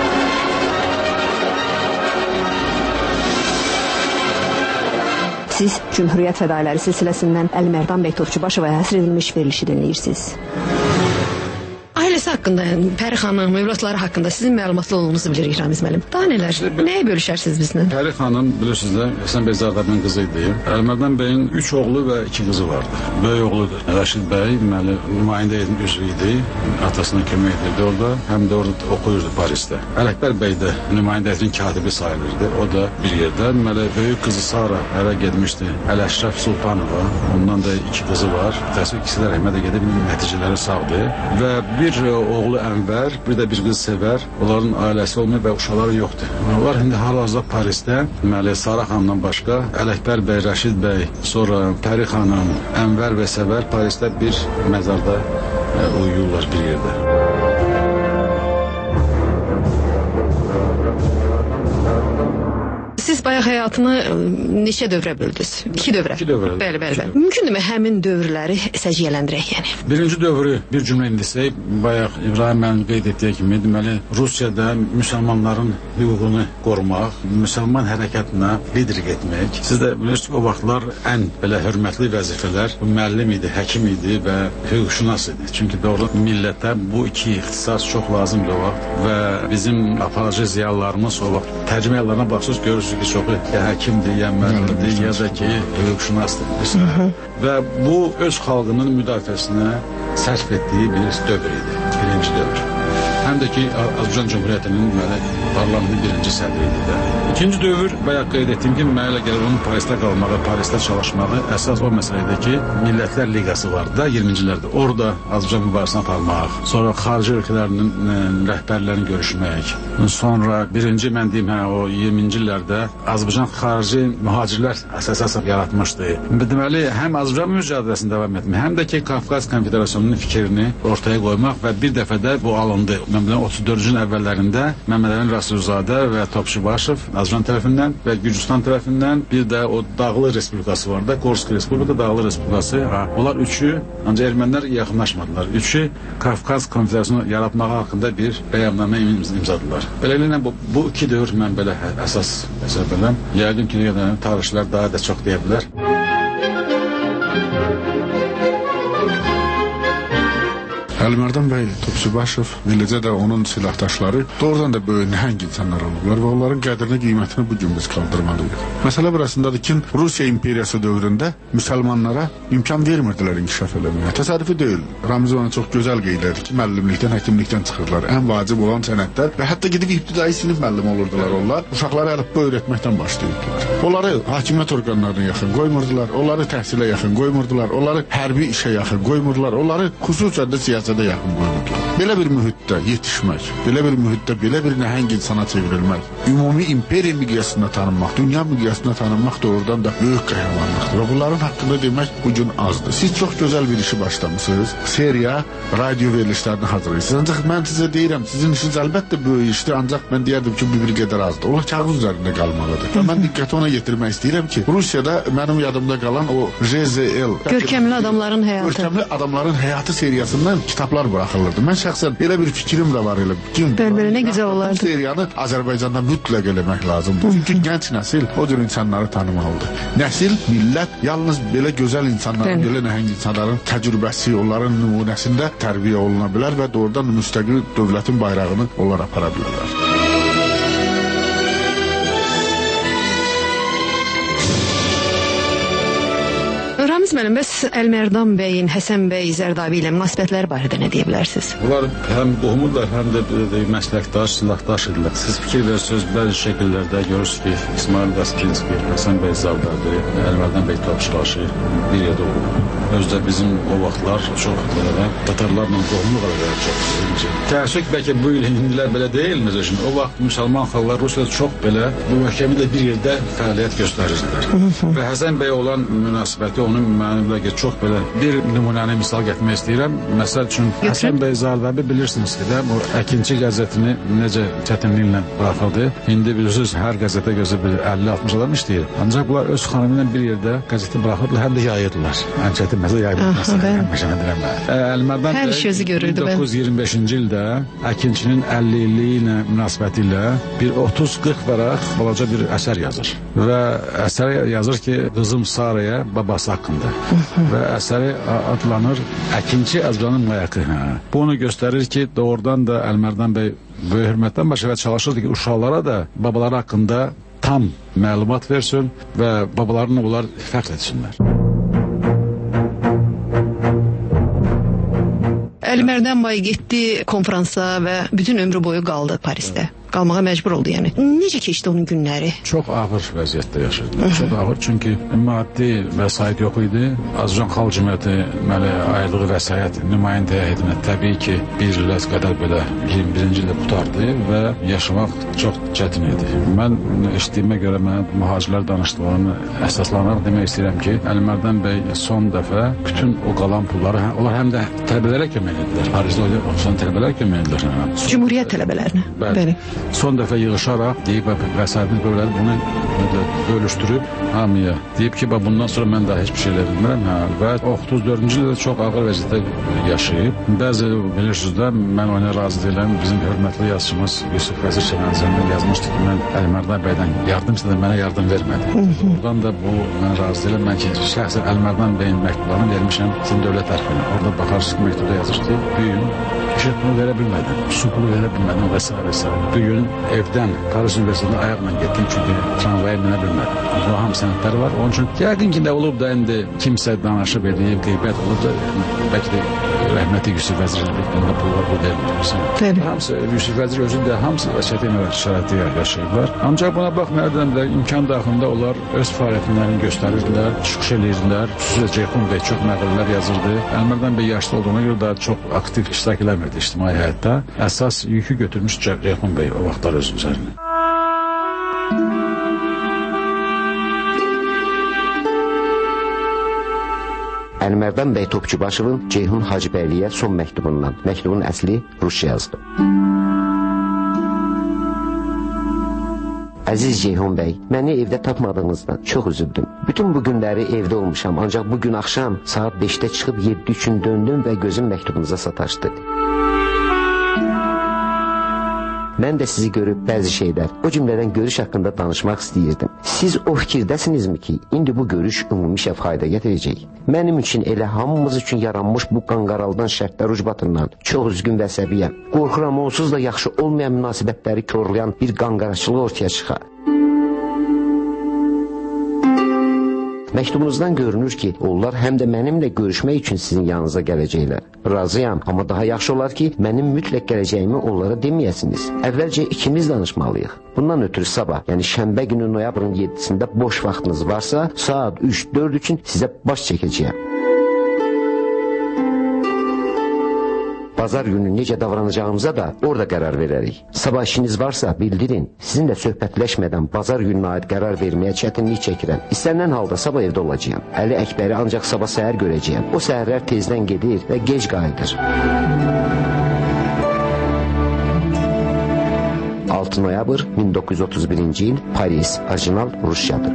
Siz Cümhuriyyət fədailəri silsiləsindən Əlimərdan bəy Topçubaşova həsr edilmiş verilişi dinləyirsiniz. Ailəsi haqqında, Pəri xanım, övladları haqqında sizin məlumatlı olduğunuzu bilirik Ramiz müəllim. Daha nələr? Nəyə bölüşərsiniz bizlə? Pəri xanım bilirsiniz də Həsən bəy Zardabın qızı idi. Əlimərdan bəyin 3 oğlu və 2 qızı vardı. Böyük oğludur Rəşid bəy, deməli nümayəndə üzvü idi. Atasına kömək edirdi orada, həm də orada oxuyurdu Parisdə. Ələkbər bəy də nümayəndənin katibi sayılırdı. O da bir yerdə. Deməli böyük qızı Sara ərə getmişdi. Əl-Əşrəf Sultanova, ondan da 2 qızı var. Təəssüf ikisi də rəhmətə gedib nəticələri sağdır. Və bir oğlu Ənvər, bir də bir qız Sevər. Onların ailəsi olmuyor və uşaqları yoxdur. Onlar indi hal-hazırda Parisdə, deməli Sara xanımdan başqa Ələkbər bəy, Rəşid bəy, sonra Pəri xanım, Ənvər və Sevər Parisdə bir məzarda uyuyurlar bir yerdə. Siz bayaq həyatını neçə dövrə böldünüz? 2 dövrə. 2 dövrə. Bəli. Mümkündürmü həmin dövrləri səciyyələndirək yəni? Birinci dövrü bir cümlə indisək, bayaq İbrahim müəllim qeyd etdiyi kimi, deməli Rusiyada müsəlmanların hüququnu qorumaq, müsəlman hərəkətinə liderlik etmək. Siz də bilirsiniz o vaxtlar ən belə hörmətli vəzifələr müəllim idi, həkim idi və hüquqşünas idi. Çünki doğru millətə bu iki ixtisas çox lazımdır o vaxt və bizim aparıcı ziyalılarımız o vaxt tərcümələrine baxsız görürsünüz ki, çoxu ya həkimdir, ya müəllimdir, ya da ki, hüquqşünasdır. Və bu öz xalqının müdafiəsinə sərf etdiyi bir dövr idi, birinci dövr. Həm də ki, Azərbaycan Cümhuriyyətinin parlamentin birinci sədri idi də. İkinci dövr, bayaq qeyd etdiyim ki, mənə elə gəlir onun Parisdə qalmağı, Parisdə çalışmağı əsas o məsələdə ki, Millətlər Liqası vardı da 20-ci illərdə. Orada Azərbaycan mübarizəsini aparmaq, sonra xarici ölkələrinin rəhbərlərini görüşmək, sonra birinci mən deyim, o 20-ci illərdə Azərbaycan xarici mühacirlər əsasası yaratmışdı. Deməli, həm Azərbaycan mücadeləsini davam etmək, həm də ki, Qafqaz Konfederasyonunun fikrini ortaya qoymaq və bir dəfə də bu alındı. Mən bilən 34-cü əvvəllərində Məhəmməd Əmin Rasulzadə və Topçubaşov Azərbaycan tərəfindən və Gürcüstan tərəfindən bir də o Dağlı Respublikası var da, Gorski Respublika, Dağlı Respublikası. Onlar üçü, ancaq ermənilər yaxınlaşmadılar. Üçü Qafqaz Konfederasyonu yaratmağı haqqında bir bəyannamə imzaladılar. Beləliklə bu iki dövr mən belə əsas hesab edirəm. Yəqin ki, tarixçilər daha da çox deyə bilər. Əlimərdan bəy Topçubaşov, eləcə də onun silahdaşları doğrudan da böyük nəhəng insanlar olublar və onların qədrini, qiymətini bu gün biz qaldırmalıyıq. Məsələ burasındadır ki, Rusiya imperiyası dövründə müsəlmanlara imkan vermirdilər inkişaf eləməyə. Təsadüfi deyil. Ramiz ona çox gözəl qeyd edir ki, müəllimlikdən, həkimlikdən çıxırlar. Ən vacib olan sənətlər və hətta gedib ibtidai sinif müəllim olurdular onlar. Uşaqlara əlifba öyrətməkdən başlayırdılar. Onları hakimiyyət orqanlarına yaxın qoymurdular, onları təhsilə yaxın qoymurdular, onları hərbi işə yaxın qoymurdular, onları xüsusən də siyasətə yaxın qoymurdular. Belə bir mühitdə yetişmək, belə bir mühitdə belə bir nəhəng insana çevrilmək, ümumi imperiya miqyasında tanınmaq, dünya miqyasında tanınmaq doğrudan da böyük qəhrəmanlıqdır. Və bunların haqqında demək bu gün azdır. Siz çox gözəl bir işi başlamışsınız. Seriya radio verilişlərini hazırlayırsınız. Ancaq mən sizə deyirəm, sizin işiniz əlbəttə böyük işdir, ancaq mən deyərdim ki, bir qədər azdır. Onlar kağız üzərində qalmalıdır. Və mən diqqəti ona yetirmək istəyirəm ki, Rusiyada mənim yadımda qalan o RZL, Görkəmli adamların həyatı. Görkəmli adamların həyatı seriyasından kitablar buraxılırdı. Mən şəxsən elə bir fikrim də var elə. Belə nə gözəl olardı. Bu seriyanı Azərbaycanda mütləq eləmək lazımdır. Çünki gənc nəsil o cür insanları tanımalıdır. Nəsil, millət yalnız belə gözəl insanların, belə nəhəng insanların təcrübəsi, onların nümunəsində tərbiyə oluna bilər və doğrudan müstəqil dövlətin bayrağını onlar apara bilərlər. Ramiz Əziz müəllim, bəs Əlmərdan bəyin Həsən bəy Zərdabi ilə münasibətləri barədə nə deyə bilərsiniz? Bunlar həm qohumurlar, həm də məsləkdaş, silahdaş idilər. Siz fikir verirsiniz, bəzi şəkillərdə görürsünüz ki, İsmail Qaskinski, Həsən bəy Zərdabi, Əlmərdan bəy Topçubaşı bir yerdə olub. Özdə bizim o vaxtlar çox belə Tatarlarla qohumluq arasında çox birinci. Təəssüf bəlkə bu il hindilər belə deyilmez. Şimdi o vaxt müsəlman xalqlar Rusiyada çox belə mühəkəmi bir yerdə fəaliyyət göstərirdilər. Və Həsən bəy olan münasibəti onun mənimlə çox belə bir nümunəni misal gətirmək istəyirəm. Məsəl üçün Həsən bəy Zərdabi bilirsiniz ki, o Əkinçi qəzetini necə çətinliklə buraxırdı. İndi bilirsiniz, hər qəzetə gözü 50-60 adam işləyir. Ancaq bunlar öz xanımı ilə bir yerdə qəzeti buraxırdılar, həm də yayırdılar. Ən çətin məsələ yayırdılar. Əlmərdan hər şey özü görürdü. 1925-ci ildə Əkinçinin 50 illiyi ilə münasibəti ilə bir 30-40 vərəq balaca bir əsər yazır. Və əsər yazır ki, qızım Saraya babası haqqında. Və əsəri adlanır Əkinçi Əzranın Mayakı. Bu onu göstərir ki, doğrudan da Əlmərdan bəy böyük hörmətdən başqa çalışırdı ki, uşaqlara da babaları haqqında tam məlumat versin və babalarını onlar fəxr etsinlər. Əlmərdan bəy getdi konfransa və bütün ömrü boyu qaldı Parisdə. Qalmağa məcbur oldu yəni. Necə keçdi onun günləri? Çox ağır vəziyyətdə yaşadı. Çox ağır, çünki maddi vəsait yox idi. Azərbaycan Xalq Cümhuriyyəti ayırdığı vəsait nümayəndə heyətinə təbii ki, bir il qədər belə 21-ci ildə qutardı və yaşamaq çox çətin idi. Mən eşitdiyimə görə mənə mühacirlər danışdıqlarını əsaslanaraq demək istəyirəm ki, Əlmərdan bəy son dəfə bütün o qalan pulları, onlar həm də tələbələrə kömək edirlər. Parisdə oxuyan tələbələrə kömək edirlər. Cümhuriyyət tələbələrinə. Bəli. Son dəfə yığışaraq deyib vəsaitini bölüb bunu bölüşdürüb hamıya deyib ki, bundan sonra mən daha heç bir şey elə bilmirəm. Və 34-cü ildə çox ağır vəziyyətdə yaşayıb. Bəzi bilirsiniz də, mən ona razı deyiləm. Bizim hörmətli yazıçımız Yusuf Vəzir Şəmənzəndə yazmışdı ki, mən Əlmərdan bəydən yardım istədim, mənə yardım vermədi. Oradan da bu mən razı deyiləm. Mən ki, şəxsən Əlmərdan bəyin məktublarını vermişəm sizin dövlət tərəfinə. Orada baxarsınız ki, məktubda yazır ki, bu gün işletməni verə bilmədim, su pulu verə bilmədim və s. Bu gün evdən Paris Üniversitesi'ndə ayaqla getdim, çünki tramvaya minə bilmədim. Bu hamı sənədləri var. Onun üçün yəqin ki, də olub da indi kimsə danışıb edib, qeybət olub da bəlkə də rəhmətli Yusuf Vəzir bunda pullar bu vermir. Hamısı Yusuf Vəzir özü də hamısı çətin şəraitdə yaşayırlar. Ancaq buna baxmayaraq da imkan daxilində onlar öz fəaliyyətlərini göstərirdilər, çıxış edirdilər. Xüsusilə Ceyhun bəy çox məqalələr yazırdı. Əlmərdan bəy yaşlı olduğuna görə daha çox aktiv iştirak eləmirdi ictimai həyatda. Əsas yükü götürmüş Ceyhun bəy o vaxtlar öz üzərinə. Əlmərdan bəy Topçubaşovun Ceyhun Hacıbəyliyə son məktubundan. Məktubun əsli Rusça yazdı. Əziz Ceyhun bəy, məni evdə tapmadığınızdan çox üzüldüm. Bütün bu günləri evdə olmuşam, ancaq bugün axşam saat 5-də çıxıb 7 üçün döndüm və gözüm məktubunuza sataşdı. Mən də sizi görüb bəzi şeylər, o cümlədən görüş haqqında danışmaq istəyirdim. Siz o fikirdəsinizmi ki, indi bu görüş ümumi fayda gətirəcək? Mənim üçün elə hamımız üçün yaranmış bu qanqaraldan şərtlər ucbatından çox üzgün və səbiyyəm. Qorxuram onsuz da yaxşı olmayan münasibətləri korlayan bir qanqaraçılıq ortaya çıxar. Məktubunuzdan görünür ki, onlar həm də mənimlə görüşmək üçün sizin yanınıza gələcəklər. Razıyam, amma daha yaxşı olar ki, mənim mütləq gələcəyimi onlara deməyəsiniz. Əvvəlcə ikimiz danışmalıyıq. Bundan ötürü sabah, yəni şənbə günü noyabrın 7-sində boş vaxtınız varsa, saat 3-4 üçün sizə baş çəkəcəyəm. Bazar günü necə davranacağımıza da orada qərar verərik. Sabah işiniz varsa bildirin. Sizinlə söhbətləşmədən bazar gününə aid qərar verməyə çətinlik çəkirəm. İstənilən halda sabah evdə olacağam. Əli Əkbəri ancaq sabah səhər görəcəyəm. O səhərlər tezdən gedir və gec qayıdır. 6 noyabr 1931-ci il, Paris, orijinal Rusçadır.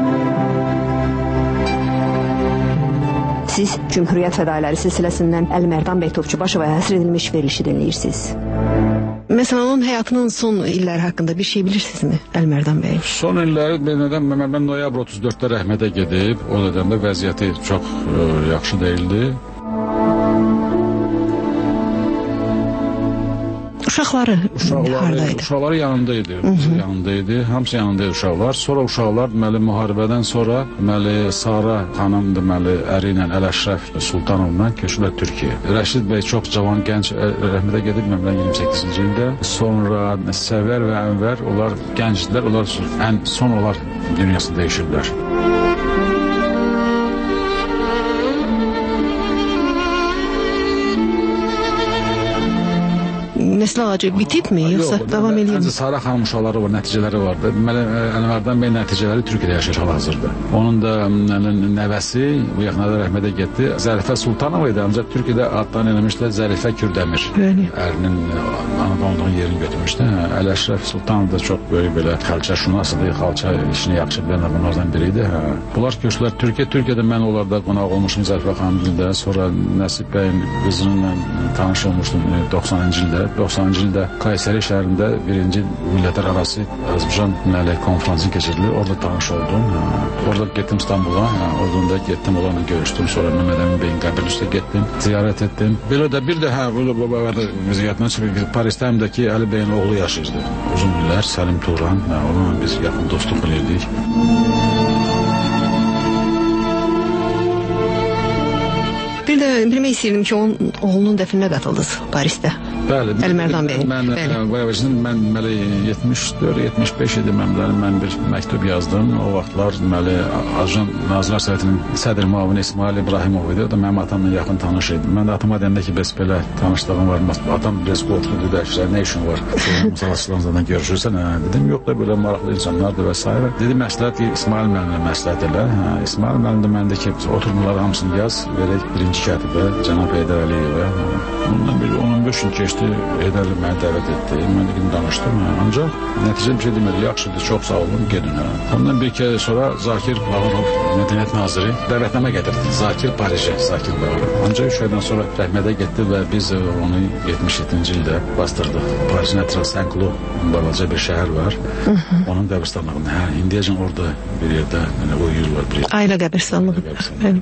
Siz Cümhuriyyət Fədailəri silsiləsindən Əlmərdan bəy Topçubaşova həsr edilmiş verilişi dinləyirsiniz. Məsələn, onun həyatının son illəri haqqında bir şey bilirsinizmi Əlmərdan bəy? Son illəri mən noyabr 34-də rəhmətə gedib, o dövrdə vəziyyəti çox yaxşı deyildi. Uşaqları hardaydı? Uşaqları yanındaydı. Yanındaydı. Hamısı yanındaydı uşaqlar. Sonra uşaqlar deməli müharibədən sonra deməli Sara xanım deməli əri ilə Əl-Əşrəf Sultanovla köçdülər Türkiyəyə. Rəşid bəy çox cavan, gənc rəhmətə gedib mən 28-ci ildə. Sonra Səvər və Ənvər onlar gəncdilər. Onlar ən son onlar dünyasını dəyişiblər. Nəsl ağacı bitibmi, yoxsa davam edir mi? Sara xanım uşaqları var, nəticələri var. Deməli, Ənvərdən bəy nəticələri Türkiyədə yaşayır hal-hazırda. Onun da nəvəsi bu yaxınlarda rəhmətə getdi. Zərifə Sultanova idi, ancaq Türkiyədə adlarını eləmişdilər Zərifə Kürdəmir. Ərinin anadan yerini götürmüşdü. Əl-Əşrəf Sultanov da çox böyük belə xalça şünasıdır, xalça işini yaxşı bilən adamlardan biri idi. Bunlar köçdülər Türkiyəyə. Türkiyədə mən onlarda qonaq olmuşum Zərifə xanımgildə. Sonra Nəsib bəyin qızınınla tanış olmuşdum 90-cı ildə. 90-cı ildə Kayseri şəhərində 1-ci millətlərarası Azərbaycan deməli konfransı keçirilir. Orada tanış oldum. Orada getdim İstanbula. Oradan da getdim, onlarla görüşdüm. Sonra Mehmet Emin bəyin qəbri üstə getdim, ziyarət etdim. Belə də bir də belə baba vəziyyətdən çıxıb Parisdə həm də ki Əli bəyin oğlu yaşayırdı. Uzun illər Səlim Turan. Onunla biz yaxın dostluq edirdik. Bir də bilmək istəyirdim ki, onun oğlunun dəfninə qatıldınız Parisdə. Bəli. Əlimərdan bəy. Mən 74-75 idi mən bir məktub yazdım. O vaxtlar deməli Azərbaycan Nazirlər Sovetinin sədr müavini İsmail İbrahimov idi. O da mənim atamla yaxın tanış idi. Mən də atama deyəndə ki, bəs belə tanışlığım var. Atam biraz qorxdu dedi, əşrə nə işin var? Müsavatçılarla görüşürsən? Dedim, yox da belə maraqlı insanlardır və s. Dedi, məsləhət ki, İsmail müəllimlə məsləhət elə. İsmail müəllim də məndə ki, oturmaları hamısını yaz, verək birinci katibə Cənab Heydər Əliyevə. Bundan bir 10-15 gün keçdi, Heydər məni dəvət etdi. Mən də gün danışdım. Ancaq nəticə bir şey demədi, yaxşıdır, çox sağ olun, gedin. Ondan bir kez sonra Zakir Bağırov, Mədəniyyət Naziri dəvətnamə gətirdi. Zakir Parijə, Zakir Bağırov. Ancaq 3 aydan sonra rəhmətə getdi və biz onu 77-ci ildə bastırdıq. Parijin ətrafı Saint-Cloud balaca bir şəhər var. Onun qəbirstanlığında. İndiyəcən orada bir yerdə uyuyurlar. Ailə qəbirstanlığı.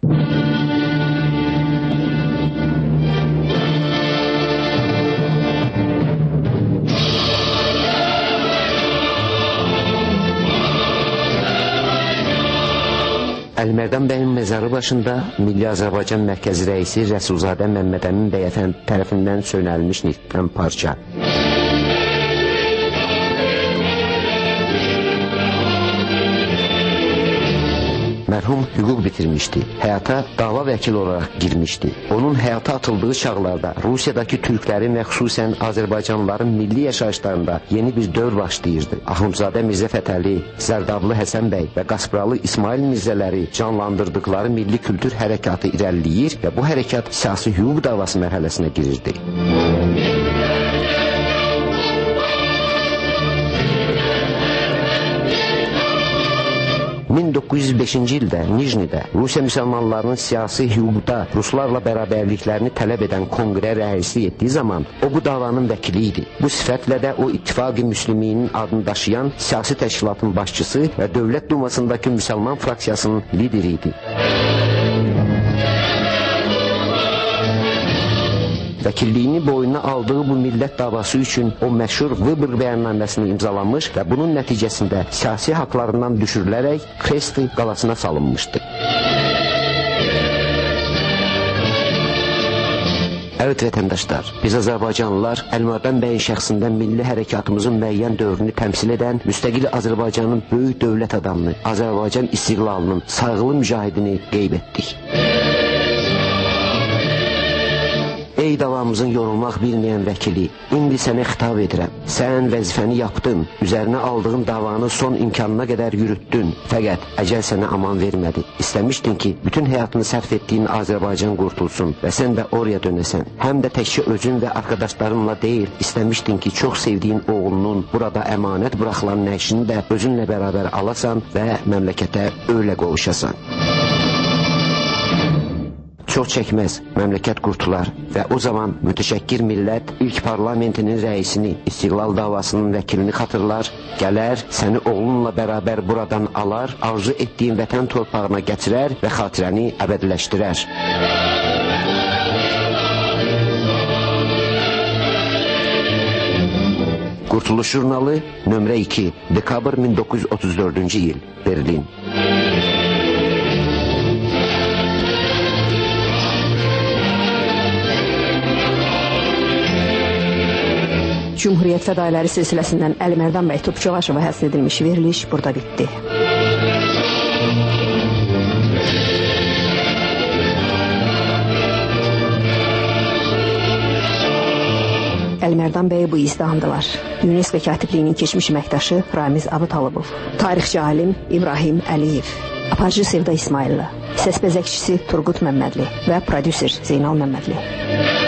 Əlimərdan bəyin məzarı başında Milli Azərbaycan Mərkəzi rəisi Rəsulzadə Məmməd Əmin bəy tərəfindən söylənilmiş nitqdən parça. Mərhum hüquq bitirmişdi. Həyata dava vəkili olaraq girmişdi. Onun həyata atıldığı çağlarda Rusiyadakı türklərin və xüsusən Azərbaycanlıların milli yaşayışlarında yeni bir dövr başlayırdı. Axundzadə Mirzə Fətəli, Zərdablı Həsən bəy və Qaspralı İsmail Mirzələri canlandırdıqları milli kültür hərəkatı irəliləyir və bu hərəkat siyasi hüquq davası mərhələsinə girirdi. 1905-ci ildə Nijnidə Rusiya müsəlmanlarının siyasi hüquqda ruslarla bərabərliklərini tələb edən konqrə rəislik etdiyi zaman o bu davanın vəkili idi. Bu sifətlə də o İttifaqı Müsliminin adını daşıyan siyasi təşkilatın başçısı və Dövlət Dumasındakı müsəlman fraksiyasının lideri idi. Vəkilliyini boynuna aldığı bu millət davası üçün o məşhur Vıbır bəyannaməsini imzalamış və bunun nəticəsində siyasi haqlarından düşürülərək Kresti qalasına salınmışdı. Evet vətəndaşlar, biz Azərbaycanlılar Əlimərdan bəyin şəxsində milli hərəkatımızın müəyyən dövrünü təmsil edən müstəqil Azərbaycanın böyük dövlət adamını, Azərbaycan istiqlalının sayğılı mücahidini qeyb etdik. Ey davamızın yorulmaq bilməyən vəkili, indi sənə xitab edirəm. Sən vəzifəni yapdın, üzərinə aldığın davanı son imkanına qədər yürütdün. Fəqət əcəl sənə aman vermədi. İstəmişdin ki, bütün həyatını sərf etdiyin Azərbaycan qurtulsun və sən də oraya dönəsən. Həm də təkcə özün və arkadaşlarınla deyil, istəmişdin ki, çox sevdiyin oğlunun burada əmanət buraxılan nəşini də özünlə bərabər alasan və məmləkətə öyle qovuşasan. Çox çəkməz, məmləkət qurtular və o zaman mütəşəkkir millət ilk parlamentinin rəisini, istiqlal davasının vəkilini xatırlar, gələr, səni oğlunla bərabər buradan alar, arzu etdiyin vətən torpağına gətirər və xatirəni əbədiləşdirər. Qurtuluş jurnalı, nömrə 2, dekabr 1934-cü il, Berlin. Cumhuriyyət fədailəri silsiləsindən Əlimərdan bəy Topçuğaşova həsr edilmiş veriliş burada bitdi. Əlimərdan bəy bu izdihamdılar. UNESCO katibliyinin keçmiş əməkdaşı Ramiz Abıtalıbov, tarixçi alim İbrahim Əliyev, aparıcı Sevda İsmailli, səs bəzəkçisi Turqut Məmmədli və prodüser Zeynal Məmmədli.